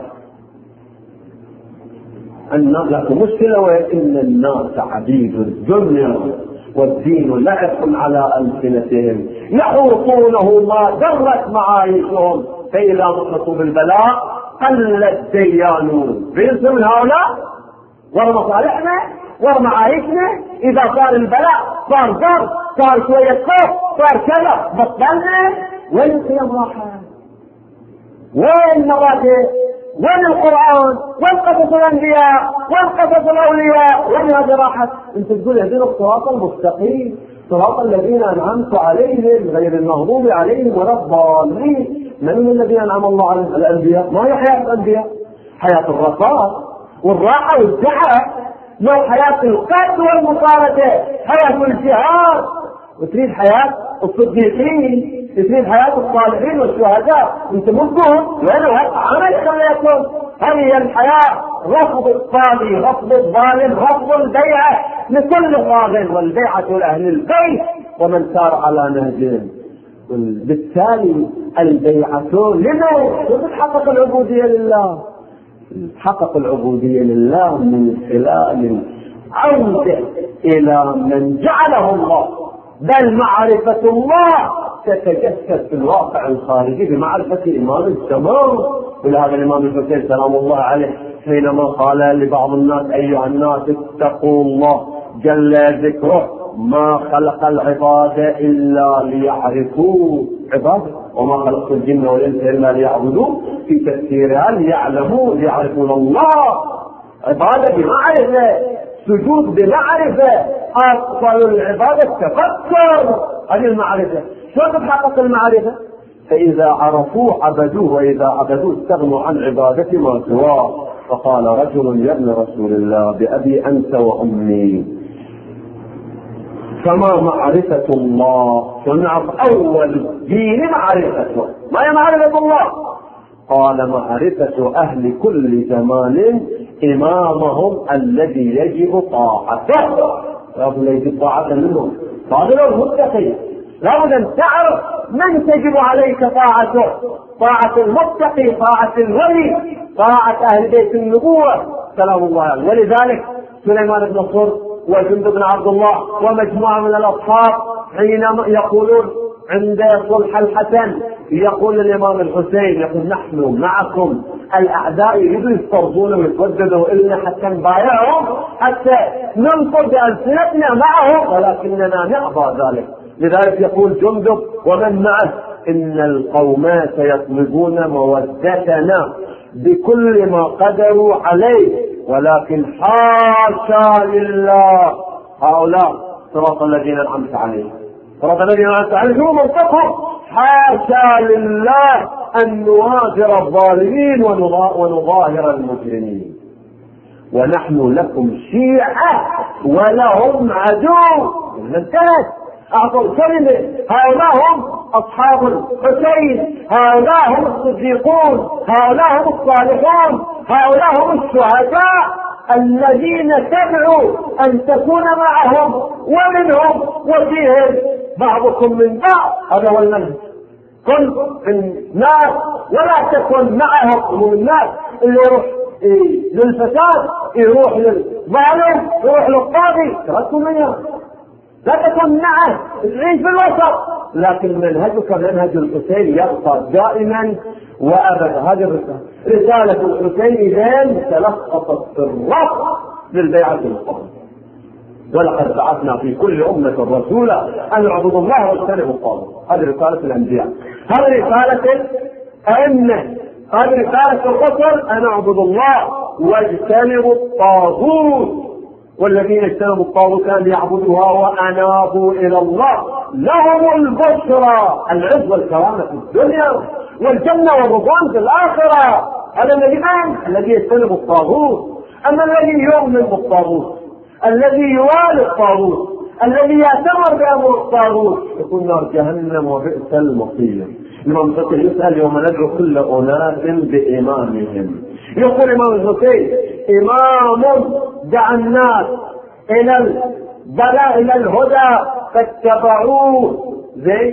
الناس لكن مشكلة، وإن الناس عبيد الدنيا والدين لعب على ألسنتهم يحوطونه ما درت معايشهم، فإذا نصروا بالبلاء قل الديانون. بينسوا من هؤلاء ورمصالحنا ورمعايشنا، إذا صار البلاء صار ضرب، صار شوية خوف، صار كذا، بطلنا. وين القيم راحت؟ وين المبادئ؟ وين القرآن؟ وين قصص الأنبياء؟ وين قصص الأولياء؟ وين هذه راحت؟ أنت تقول اهدنا الصراط المستقيم صراط الذين أنعمت عليهم غير المغضوب عليهم ولا الضالين. من هم الذين أنعم الله عليهم؟ الأنبياء. ما هي حياة الأنبياء؟ حياة الرفاه والراحة والسعة، لو حياة القتل والمقارنة، حياة الجهاد. وتريد حياة الصديقين، تريد حياة الصالحين والشهداء. انت ممكن لأنه هذا عمل خليكم. هذه الحياة رفض الطاغي، رفض الظالم، رفض البيعة لكل ظالم، والبيعة لأهل البيت ومن سار على نهجهم. بالتالي البيعة لمن تتحقق العبودية لله، تحقق العبودية لله من خلال عودة إلى من جعله الله، بل معرفة الله تتجسد في الواقع الخارجي بمعرفة إمام الزمان. ولهذا الإمام الحسين سلام الله عليه حينما قال لبعض الناس أيها الناس اتقوا الله جل ذكره ما خلق العبادة إلا ليعرفوا عباده وما خلقت الجن والإنس إلا ليعبدوا، في تفسيرها ليعلموا ليعرفون الله. عبادة بمعرفة، سجود بمعرفة، أفضل العبادة تفكر. هذه المعرفة. شو تتحقق المعرفة؟ فإذا عرفوه عبدوه، وإذا عبدوه استغنوا عن عبادة ما سواه. فقال رجل يا ابن رسول الله بأبي أنت وأمي فما معرفة الله؟ فنعرف أول الدين معرفته. ما هي معرفة الله؟ قال معرفة أهل كل زمان إمامهم الذي يجب طاعته. لابد يجب طاعته منهم. هذا المتقي لابد أن تعرف من تجب عليك طاعته. طاعة المتقي، طاعة الولي، طاعة أهل بيت النبوة سلام الله عليه. ولذلك سليمان بن صر وجند بن عبد الله ومجموعة من الأصحاب حينما يقولون عند صلح الحسن يقول الإمام الحسين يقول نحن معكم، الأعداء يريدوا يسترضون ويتوددوا إلنا حتى نبايعهم، حتى ننقض ألسنتنا معهم، ولكننا نأبى ذلك. لذلك يقول جندب ومن معه إن القوم سيطلبون مودتنا بكل ما قدروا عليه، ولكن حاشا لله هؤلاء صراط الذين أنعمت عليهم. صراط الذين أنعمت عليهم هو منطقهم. حاشا لله أن نواجر الظالمين ونظاهر المجرمين. ونحن لكم شيعة ولهم عدو. انتهت. أعطوا الكلمة. هؤلاء هم أصحاب الحسين، هؤلاء هم الصديقون، هؤلاء هم الصالحون، هؤلاء هم الشهداء الذين تدعوا أن تكون معهم ومنهم وفيهم بعضكم من بعض. هذا هو المنهج. كن من الناس ولا تكن معهم من الناس. اللي يروح إيه للفساد، يروح للظالم، يروح للطاغي، تركوا منه. لا تكن معه، تعيش في الوسط. لكن منهجك منهج الحسين يبقى دائما وابدا. هذه رسالة الحسين إذن تلخصت في الرفض للبيعة القوم. ولقد بعثنا في كل أمة رسولا أن يعبدوا الله واجتنبوا الطاغوت. هذه رسالة الأنبياء، هذه رسالة الأئمة، هذه رسالة الرسل أن اعبدوا الله واجتنبوا الطاغوت. والذين اجتنبوا الطاغوت أن يعبدوها وأنابوا إلى الله لهم البشرى، العز والكرامة في الدنيا والجنة والرضوان في الآخرة. هذا الذي من الذي يجتنب الطاغوت. أما الذي يؤمن بالطاغوت، الذي يوالي الطاغوت، الذي يأتمر بأمر الطاغوت، يكون نار جهنم وبئس المصير. الإمام الحسين يسأل يوم ندعو كل أناس بإمامهم. يقول الإمام الحسين إمام دعا الناس إلى البلاء إلى الهدى فاتبعوه زي،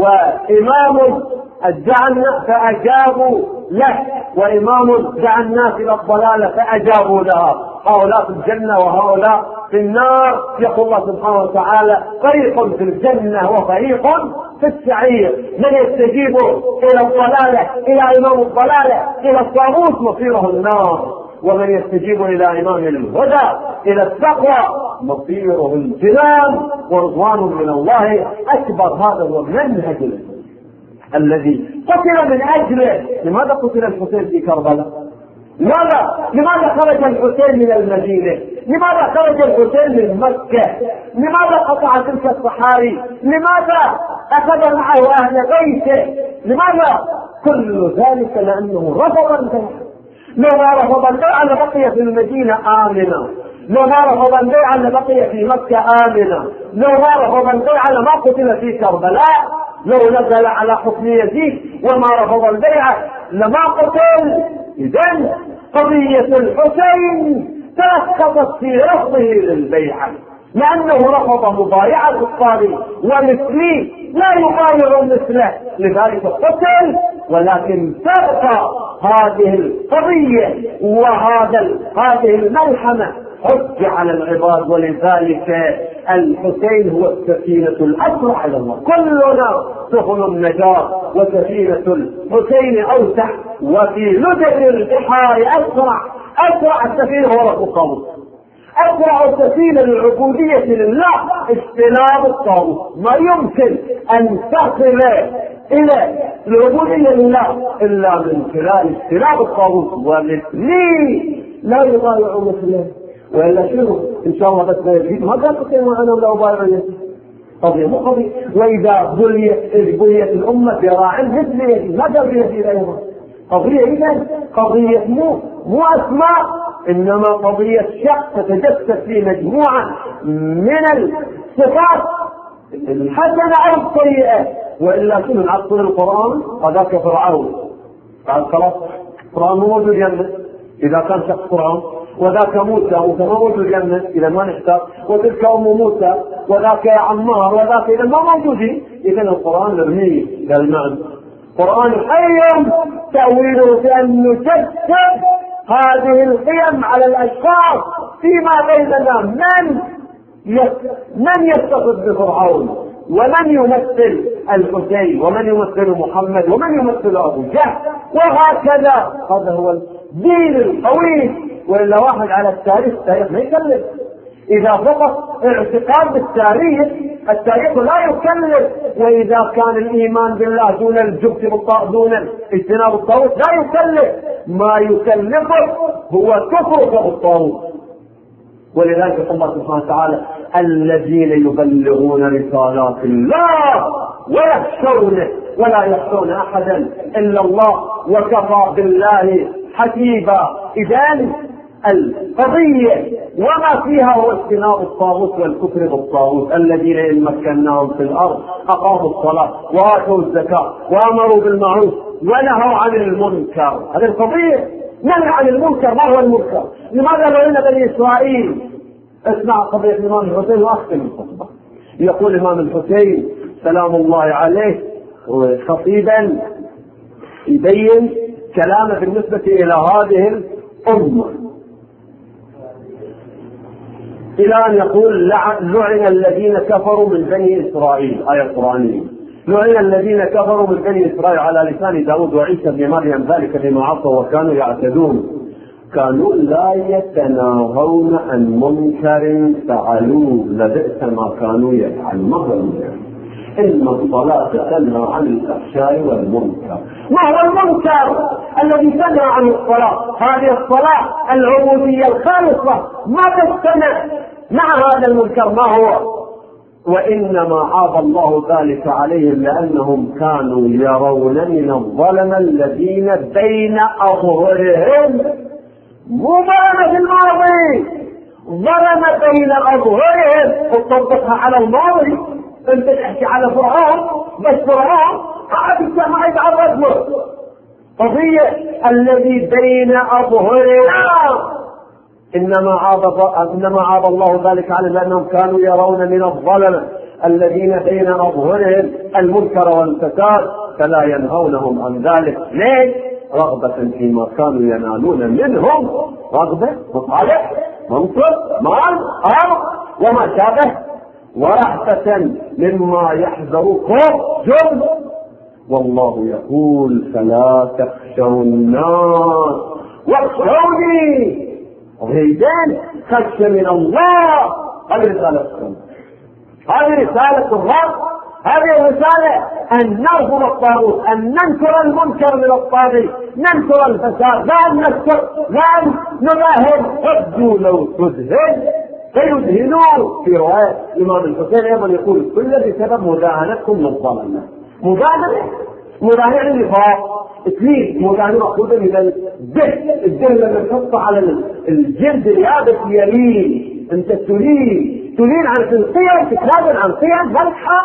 وإمام دعا الناس فأجابوا له، وإمام دعا الناس إلى الضلالة فأجابوا لها. هؤلاء في الجنة وهؤلاء في النار. يقول الله سبحانه وتعالى فريق في الجنة وفريق في السعير. من يستجيب إلى الضلالة إلى إمام الضلالة إلى الطاغوت مصيره النار، ومن يستجيب إلى إمام الهدى إلى التقوى مصيره الجنان ورضوان من الله أكبر. هذا هو منهج الذي قتل من أجله. لماذا قتل الحسين في كربلاء؟ لماذا؟ لماذا خرج الحسين من المدينة؟ لماذا خرج الحسين من مكة؟ لماذا قطع تلك الصحاري؟ لماذا أخذ معه أهل بيته؟ لماذا؟ كل ذلك لأنه رفض البيعة. لو ما رفض البيعة لبقي في المدينة آمنة، لو ما رفض البيعة لبقي في مكة آمنة، لو ما رفض البيعة لما قتل في كربلاء، لو نزل على حكم يزيد وما رفض البيعة لما قتل. إذن قضية الحسين تلخصت في رفضه للبيعة، لأنه رفض مبايعة الطالب ومثلي لا يبايع مثله، لذلك قتل. ولكن تبقى هذه القضية وهذا هذه الملحمة حج على العباد، ولذلك الحسين هو السفينة الأسرع على الله. كلنا سفن النجاة وسفينة الحسين أوسع، وفي لجر البحار أسرع أسرع السفينة هو رب الطاغوت. أسرع السفينة للعبودية لله اجتناب الطاغوت. ما يمكن أن تصل إلى العبودية لله إلا من خلال اجتناب الطاغوت، ومثلي لا يضايع مثله. وإلا شنو إن شاء الله بس لا يزيد ما قال قتل وأنا ولا أبايع يزيد. قضية مو قضية. وإذا بليت بليت الأمة براع مثل يزيد ما قال يزيد أيضا. قضية إذن قضية مو مو أسماء، إنما قضية شخص تتجسد في مجموعة من الصفات الحسنة أو السيئة. وإلا شنو نعطل القرآن هذاك فرعون بعد خلاص القرآن مو موجود جنة إذا كان شخص فرعون، وذاك موسى وذاك ما موجود جنة إذا ما نحتاج، وتلك أم موسى وذاك عمار وذاك إذا ما موجودين. إذا القرآن نرميه للمعنى. القرآن حي تأويله بأن نجسد هذه القيم على الأشخاص فيما بيننا. من من يتصف بفرعون، ومن يمثل الحسين، ومن يمثل محمد، ومن يمثل أبو جهل، وهكذا. هذا هو الدين القوي. وإلا واحد على التاريخ التاريخ ما يكلف. إذا فقط اعتقاد بالتاريخ التاريخ لا يكلف. وإذا كان الإيمان بالله دون الجبت بالطاغوت دون اجتناب الطاغوت لا يكلف. ما يكلفه هو كفرك بالطاغوت. ولذلك الله سبحانه وتعالى الذين يبلغون رسالات الله ويخشونه ولا يخشون أحدا إلا الله وكفى بالله حسيبا. إذن القضية وما فيها هو اجتناب الطاغوت والكفر بالطاغوت. الذين إن مكناهم في الأرض أقاموا الصلاة وآتوا الزكاة وأمروا بالمعروف ونهوا عن المنكر. هذه القضية. نهى عن المنكر. ما هو المنكر؟ لماذا لو إن بني إسرائيل اسمع قضية الإمام الحسين وأختم الخطبة. يقول الإمام الحسين سلام الله عليه خطيبا يبين كلامه بالنسبة إلى هذه الأمة إلى أن يقول لعن الذين كفروا من بني إسرائيل. آية قرآنية. لعن الذين كفروا من بني إسرائيل على لسان داود وعيسى بن مريم ذلك بما عصوا وكانوا يعتدون كانوا لا يتناهون عن منكر فعلوه لبئس ما كانوا يفعلون. إن الصلاة تنهى عن الفحشاء والمنكر. ما هو المنكر الذي تنهى عن الصلاة؟ هذه الصلاة العبودية الخالصة ما تجتمع مع هذا المنكر. ما هو؟ وإنما عاب الله ذلك عليهم لأنهم كانوا يرون من الظلم الذين بين أظهرهم. مو ظلم في الماضي، ظلم بين أظهرهم. وتطبقها على الماضي. انت تحكي على فرعون بس فرعون ما يتعرض له. قضية الذي بين أظهرنا إنما عاب إنما عاب الله ذلك على لأنهم كانوا يرون من الظلمة الذين بين أظهرهم المنكر والفساد فلا ينهونهم عن ذلك. ليش؟ رغبة فيما كانوا ينالون منهم، رغبة مصالح منصب مال أرض وما شابه، ورهبة مما يحذركم جبن. والله يقول فلا تخشوا الناس واخشوني. غيبان خش من الله. هذه رسالتكم، هذه رسالة الرب، هذه الرسالة أن نرفض الطاغوت، أن ننكر المنكر من الطاغي، ننكر الفساد، لا ننكر، لا نباهن. ودوا لو تذهل فيدهنوا. في رواية الإمام الحسين أيضا يقول كل بسبب مداهنتكم للظلمة. مداهنة مداهنة النفاق. اثنين مداهنة مأخوذة من الدهن. الدهن لما تحطه على الجلد اليابس يلين، انت تلين تلين عن القيم، تتكلم عن قيم واضحة،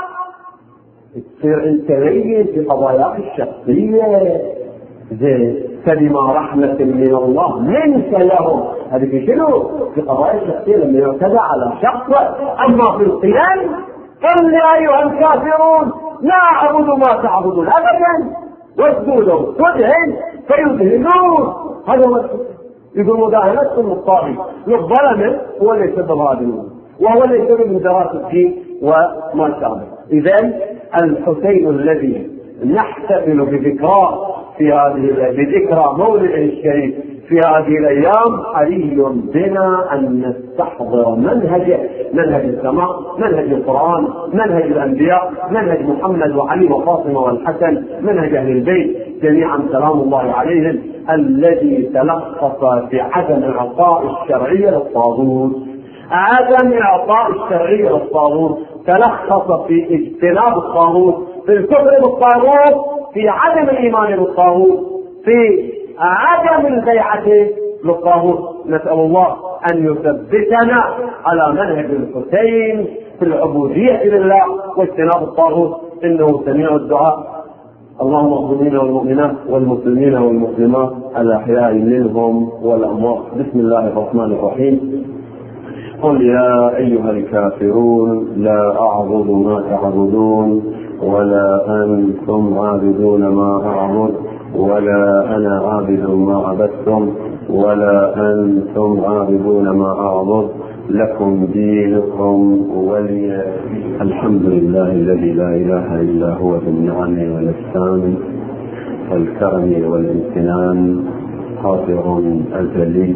تصير انت لين في قضاياك الشخصية. زين فبما رحمة من الله لنت لهم. هذه في شنو؟ في قضايا الشخصية لما يعتدى على شخص. أما في القيم قل يا أيها الكافرون لا أعبد ما تعبدون أبدا واسجدوا له تدهن فيدهنون. هذا هو يقول مداهنتكم الطاغي للظلمة هو اللي يسبب هذا الأمر، وهو اللي يسبب من دراسة الدين وما شابه. إذن الحسين الذي نحتفل بذكراه في هذه بذكرى مولده الشريف في هذه الأيام حري بنا أن نستحضر منهجه، منهج السماء، منهج القرآن، منهج الأنبياء، منهج محمد وعلي وفاطمة والحسن، منهج أهل البيت جميعا سلام الله عليهم، الذي تلخص في عدم إعطاء الشرعية للطاغوت. عدم إعطاء الشرعية للطاغوت تلخص في اجتناب الطاغوت، في الكفر بالطاغوت، في عدم الإيمان بالطاغوت، في عدم البيعة للطاغوت. نسأل الله أن يثبتنا على منهج الحسين في العبودية لله واجتناب الطاغوت، إنه سميع الدعاء. اللهم اغفر لنا والمؤمنات والمسلمين والمسلمات الأحياء منهم والأموات. بسم الله الرحمن الرحيم. قل يا أيها الكافرون لا أعبد ما تعبدون ولا أنتم عابدون ما أعبد ولا أنا عابد ما عبدتم ولا أنتم عابدون ما أعبد لكم دينكم ولي. الحمد لله الذي لا إله إلا هو بالنعم والإحسان والكرم والامتنان، قادر أزلي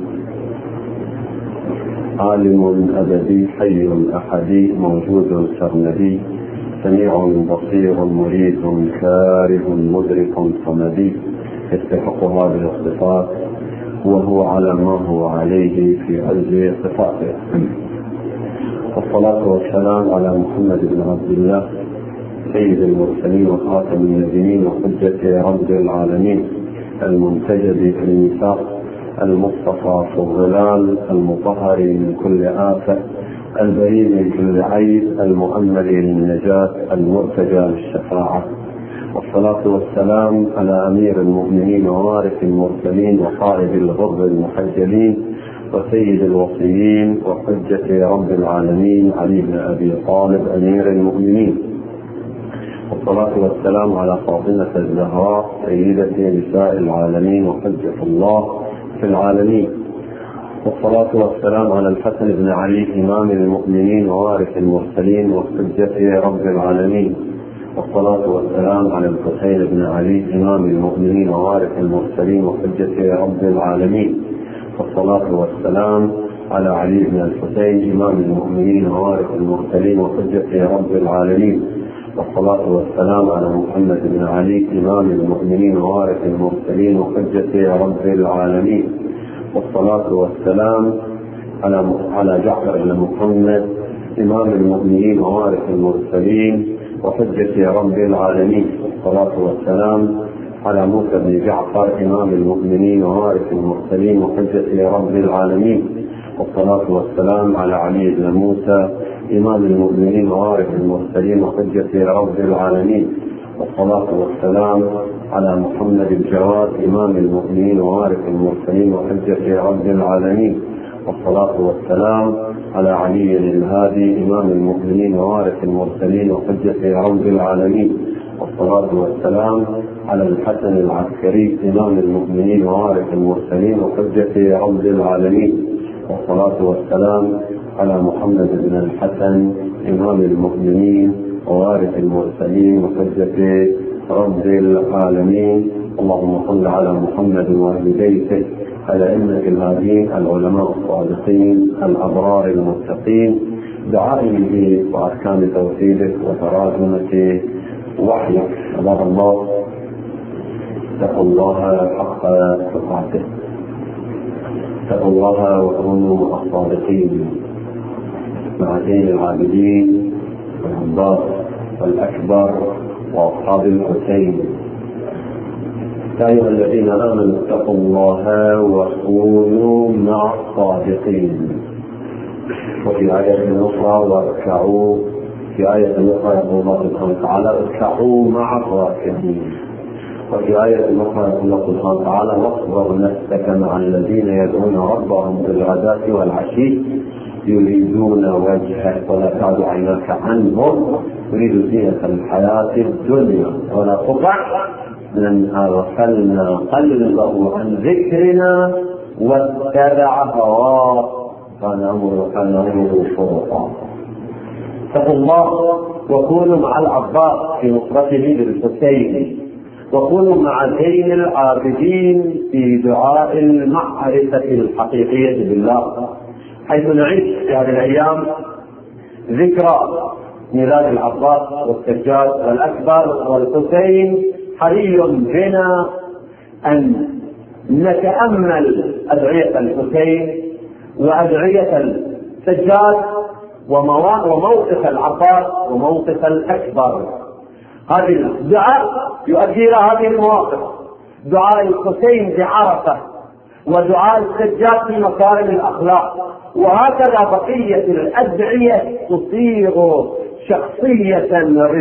عالم أبدي حي أحدي موجود سرمدي سميع بصير مريد كاره مدرك صمدي، يستحق هذه الصفات وهو على ما هو عليه في عز صفاته. والصلاة والسلام على محمد بن عبد الله سيد المرسلين وخاتم النبيين وحجة رب العالمين، المنتجب في الميثاق، المصطفى في الظلال، المطهر من كل آفة، البريء من كل عيب، المؤمل للنجاة، المرتجى للشفاعة. والصلاة والسلام على أمير المؤمنين ووارث المرسلين وقائد الغر المحجلين وسيد الوصيين وحجة رب العالمين علي بن أبي طالب أمير المؤمنين. والصلاة والسلام على فاطمة الزهراء سيدة نساء العالمين وحجة الله في العالمين. والصلاة والسلام على الحسن بن علي إمام المؤمنين ووارث المرسلين وحجة رب العالمين. والصلاة والسلام على الحسين بن علي إمام المؤمنين ووارث المرسلين وحجة رب العالمين. والصلاة والسلام على علي بن الحسين إمام المؤمنين ووارث المرسلين وحجة رب العالمين. والصلاة والسلام على محمد بن علي إمام المؤمنين ووارث المرسلين وحجة رب العالمين. والصلاة والسلام على على جعفر بن محمد إمام المؤمنين ووارث المرسلين وحجة رب العالمين. والصلاة والسلام على موسى بن جعفر إمام المؤمنين ووارث المرسلين وحجة رب العالمين. والصلاة والسلام على علي بن موسى إمام المؤمنين ووارث المرسلين وحجة رب العالمين. والصلاة والسلام على محمد الجواد إمام المؤمنين ووارث المرسلين وحجة رب العالمين. والصلاة والسلام على علي الهادي إمام المؤمنين ووارث المرسلين وحجة رب العالمين. والصلاة والسلام على الحسن العسكري إمام المؤمنين ووارث المرسلين وحجة رب العالمين. والصلاة والسلام على محمد بن الحسن إمام المؤمنين ووارث المرسلين وحجة رب العالمين. اللهم صل على محمد وآل بيته الأئمة الهادين العلماء الصالحين الأبرار المتقين دعائه وأركان توحيدك وتراجمة وحيك. عباد الله، اتقوا الله حق تقاته، اتقوا الله وكونوا مع الصادقين مع زين العابدين والعباس والأكبر وأصحاب الحسين. يا أيها الذين آمنوا اتقوا الله وكونوا مع الصادقين. وفي آية أخرى واركعوا، في آية أخرى يقول الله سبحانه وتعالى اركعوا مع الراكعين. وفي آية أخرى يقول الله سبحانه وتعالى واصبر نفسك مع الذين يدعون ربهم بالغداة والعشي يريدون وجهه ولا تعد عيناك عنهم تريد زينة الحياة الدنيا ولا تطع من أغفلنا قلبه عن ذكرنا واتبع هواه كان أمره كان أمره فرطا. اتقوا الله وكونوا مع العباس في نصرته للحسين، وكونوا مع زين العابدين في دعاء المعرفة الحقيقية بالله، حيث نعيش في هذه الأيام ذكرى ميلاد العباس والسجاد والأكبر والحسين. حري بنا أن نتأمل أدعية الحسين وأدعية السجاد وموقف العباس وموقف الأكبر. هذه الدعاء يؤدي إلى هذه المواقف: دعاء الحسين بعرفة، ودعاء السجاد في مكارم الأخلاق، وهكذا بقية الأدعية تصيغ شخصية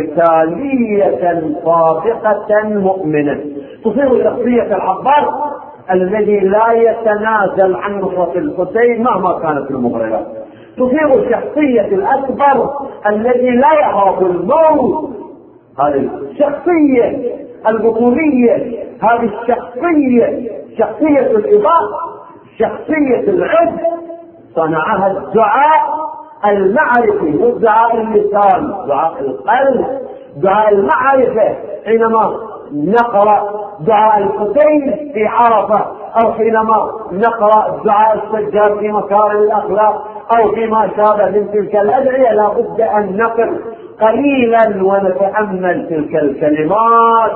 رسالية صادقة مؤمنة، تصيغ شخصية العباس الذي لا يتنازل عن نصرة الحسين مهما كانت المغريات، تصيغ شخصية الأكبر الذي لا يهرب الموت. هذه الشخصية البطولية، هذه الشخصية شخصية الإضافة، شخصية العز، صنعها الدعاء المعرفي والدعاء اللسان، دعاء القلب، دعاء المعرفة حينما نقرأ دعاء الحسين في عرفة، أو حينما نقرأ دعاء السجاد في مكارم الأخلاق، أو فيما شابه من تلك الأدعية. لا بد أن نقف قليلا ونتأمل تلك الكلمات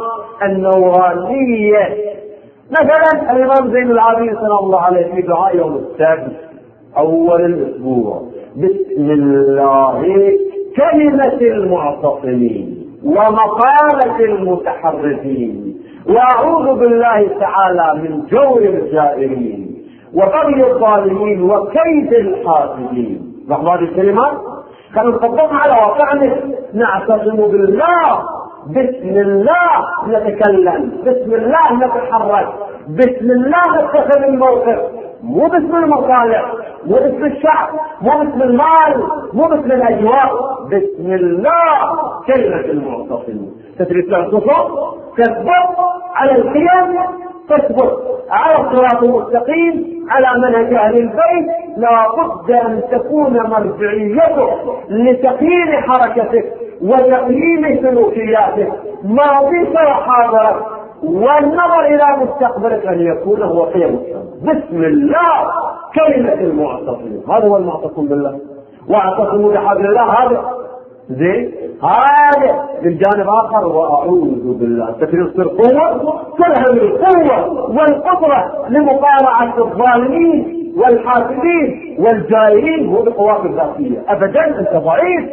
النورانية. مثلا الإمام زين العابدين صلى الله عليه في دعاء يوم السبت أول الأسبوع: بسم الله كلمة المعتصمين ومقالة المتحرفين، وأعوذ بالله تعالى من جور الجائرين وبغي الظالمين وكيد الحاسدين. لاحظوا هذه الكلمات كانوا نطبقها على واقعنا. نعتصم بالله، بسم الله نتكلم، بسم الله نتحرك، بسم الله نتخذ الموقف، مو باسم المصالح، مو باسم الشعب، مو باسم المال، مو باسم الاجواء، بسم الله كلمة المعتصمين. تثبت له الصفات، تثبت على القيم، تثبت على الصراط المستقيم، على منهج اهل البيت. لا بد ان تكون مرجعيتك لتقييم حركتك وتقييم سلوكياتك ماضيك وحاضرك والنظر الى مستقبلك ان يكون هو قيم. بسم الله كلمة المعتصمين، هذا هو المعتصم بالله. واعتصموا بحبل الله، هذا زين. هذا من جانب اخر واعوذ بالله، تفسير قوة، تلهم القوة والقدرة لمقارعة الظالمين والحاسدين والجائرين. هو بقوات الذاتية ابدا، انت ضعيف،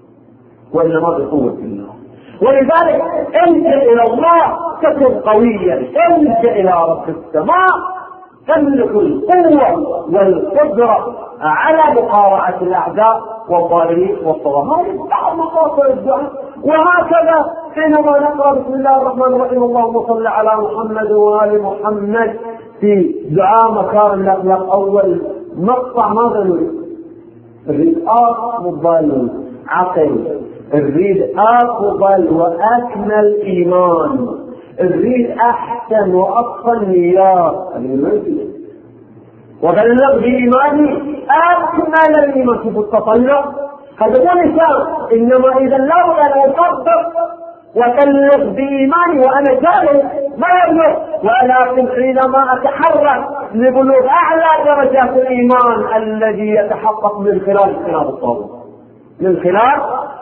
وانما بقوة الله. ولذلك الجأ الى الله تكن قويا، الجأ الى رب السماء تملك القوة والقدرة على مقارعة الأعداء والظالمين والطغاة. هذه بعض مقاصد الدعاء، وهكذا حينما نقرأ بسم الله الرحمن الرحيم اللهم صل على محمد وآل محمد في دعاء مكارم الأخلاق أول مقطع ماذا نريد؟ نريد أفضل عقل، نريد أفضل وأكمل إيمان، نريد أحسن وأفضل نيات. وبلغ بإيماني أكمل الإيمان. شوفوا التطلع، هذا مو مثال، إنما إذا لو أن أصدق وبلغ بإيماني وأنا جاهل ما يبلغ، ولكن حينما أتحرك لبلوغ أعلى درجات الإيمان الذي يتحقق من خلال اجتناب الطاغوت، من خلال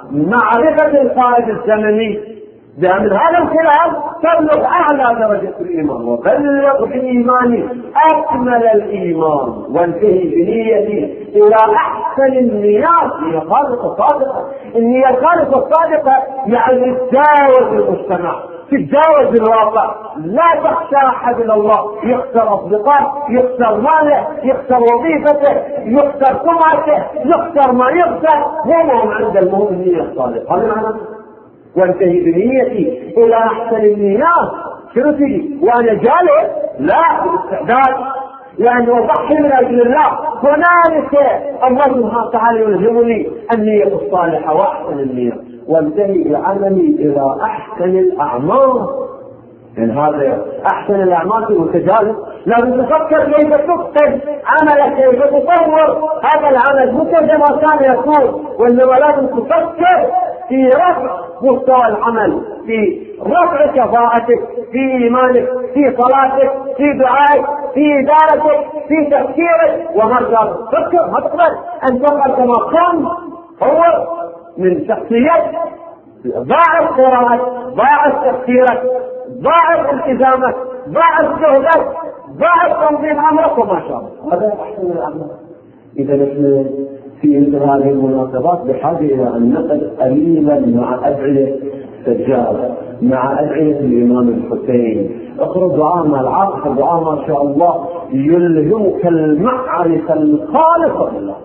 معرفة القائد الزمني، من هذا الخلال تبلغ أعلى درجة الإيمان. وبلغ بإيماني أكمل الإيمان وانتهي بنيتي إلى أحسن النيات. هي خالصة صادقة، النية الخالصة الصادقة يعني تتجاوز المجتمع، تتجاوز الواقع، لا تخشى أحد إلى الله، يخسر أصدقاء، يخسر ماله، يخسر وظيفته، يخسر سمعته، يخسر ما يخسر، وهم عند المهم النية الصادقة. هذا معنى وانتهي بنيتي الى احسن النيات. شنو تجي وانا جالس؟ لا، بالاستعداد، يعني اضحي من اجل الله. هنالك الله سبحانه وتعالى يلزمني النية الصالحة واحسن النية، وانتهي بعملي الى احسن الاعمال. يعني هذا احسن الاعمال المتجاوز، لازم تفكر كيف تتقن عملك، كيف تطور هذا العمل، مو كما كان يكون، وانما لازم تفكر في رفع مستوى العمل، في رفع كفاءتك، في ايمانك، في صلاتك، في دعائك، في ادارتك، في تفكيرك. وهكذا تفكر، ما تقدر ان تفعل كما كان هو من شخصيتك. ضاعف قراءتك، ضاعف تفكيرك، ضاعف التزامك، ضاعف جهدك، ضاعف تنظيم امرك وما شاء الله. هذا احسن الاعمال. اذا نحن في مثل هذه المناسبات بحاجه الى ان نقف قليلا مع ادعيه السجاد، مع ادعيه الامام الحسين. اقرا دعاء مع العاقبه، دعاء ما شاء الله يلهمك المعرفه الخالصه بالله.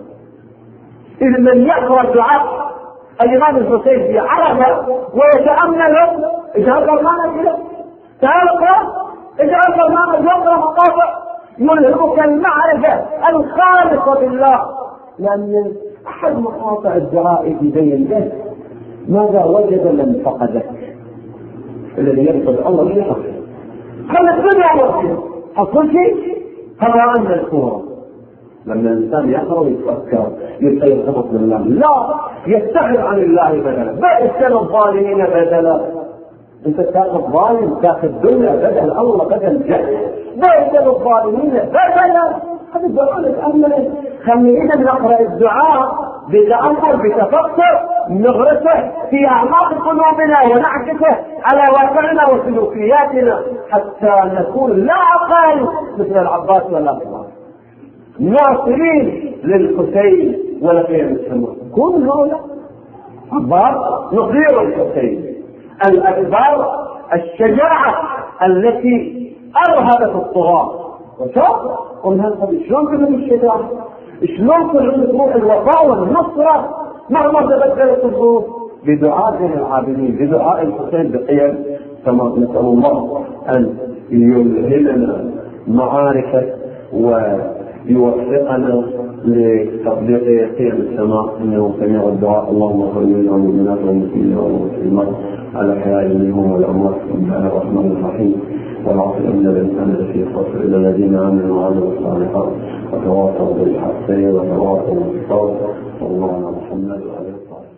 اذا من يقرا دعاء الإمام الحسين في عرفة ويتأمل، اجعل برنامج كده، تعال اقرأ، اجعل برنامج يقرأ مقاطع يلهمك المعرفة الخالصة بالله. لأن أحد مقاطع الدعاء يبين له ماذا وجد من فقدك. الذي يفقد الله من يفقد، خلي الدنيا وحده حصل شيء هذا أن الكورة. لما الإنسان يقرأ ويتفكر يستيقظ من الله، لا يستغل عن الله بدلا، بئس الظالمين بدلا. أنت تاخذ ظالم، تاخذ دنيا بدل الله، بدل جهل، بئس الظالمين بدلا. هذا الدعاء نتأمل، خلي إذا نقرأ الدعاء بتأمل بتفكر، نغرسه في أعماق قلوبنا ونعكسه على واقعنا وسلوكياتنا حتى نكون لا أقل مثل العباس ولا الله ناصرين للحسين ولا غير السماء. كل هؤلاء أخبار نظير الحسين، الأخبار الشجاعة التي أرهبت الطغاة. وشوف قلنا هذا شلون كنا بالشجاعة، شلون كنا تروح الوفاء والنصرة مهما تبدلت الظروف، بدعاء بين العابدين، بدعاء الحسين بقيم. كما نسأل الله أن يلهمنا معارفة ويوفقنا لتطبيق قيم السماء، انه سميع الدعاء. اللهم صل على المؤمنات والمسلمين والمسلمات الاحياء منهم والاموات. بسم الله الرحمن الرحيم. والعصر ان الانسان لفي خسر الا الذين امنوا وعملوا الصالحات وتواصوا بالحق وتواصوا بالصبر. والله على محمد وعلى اله وصحبه.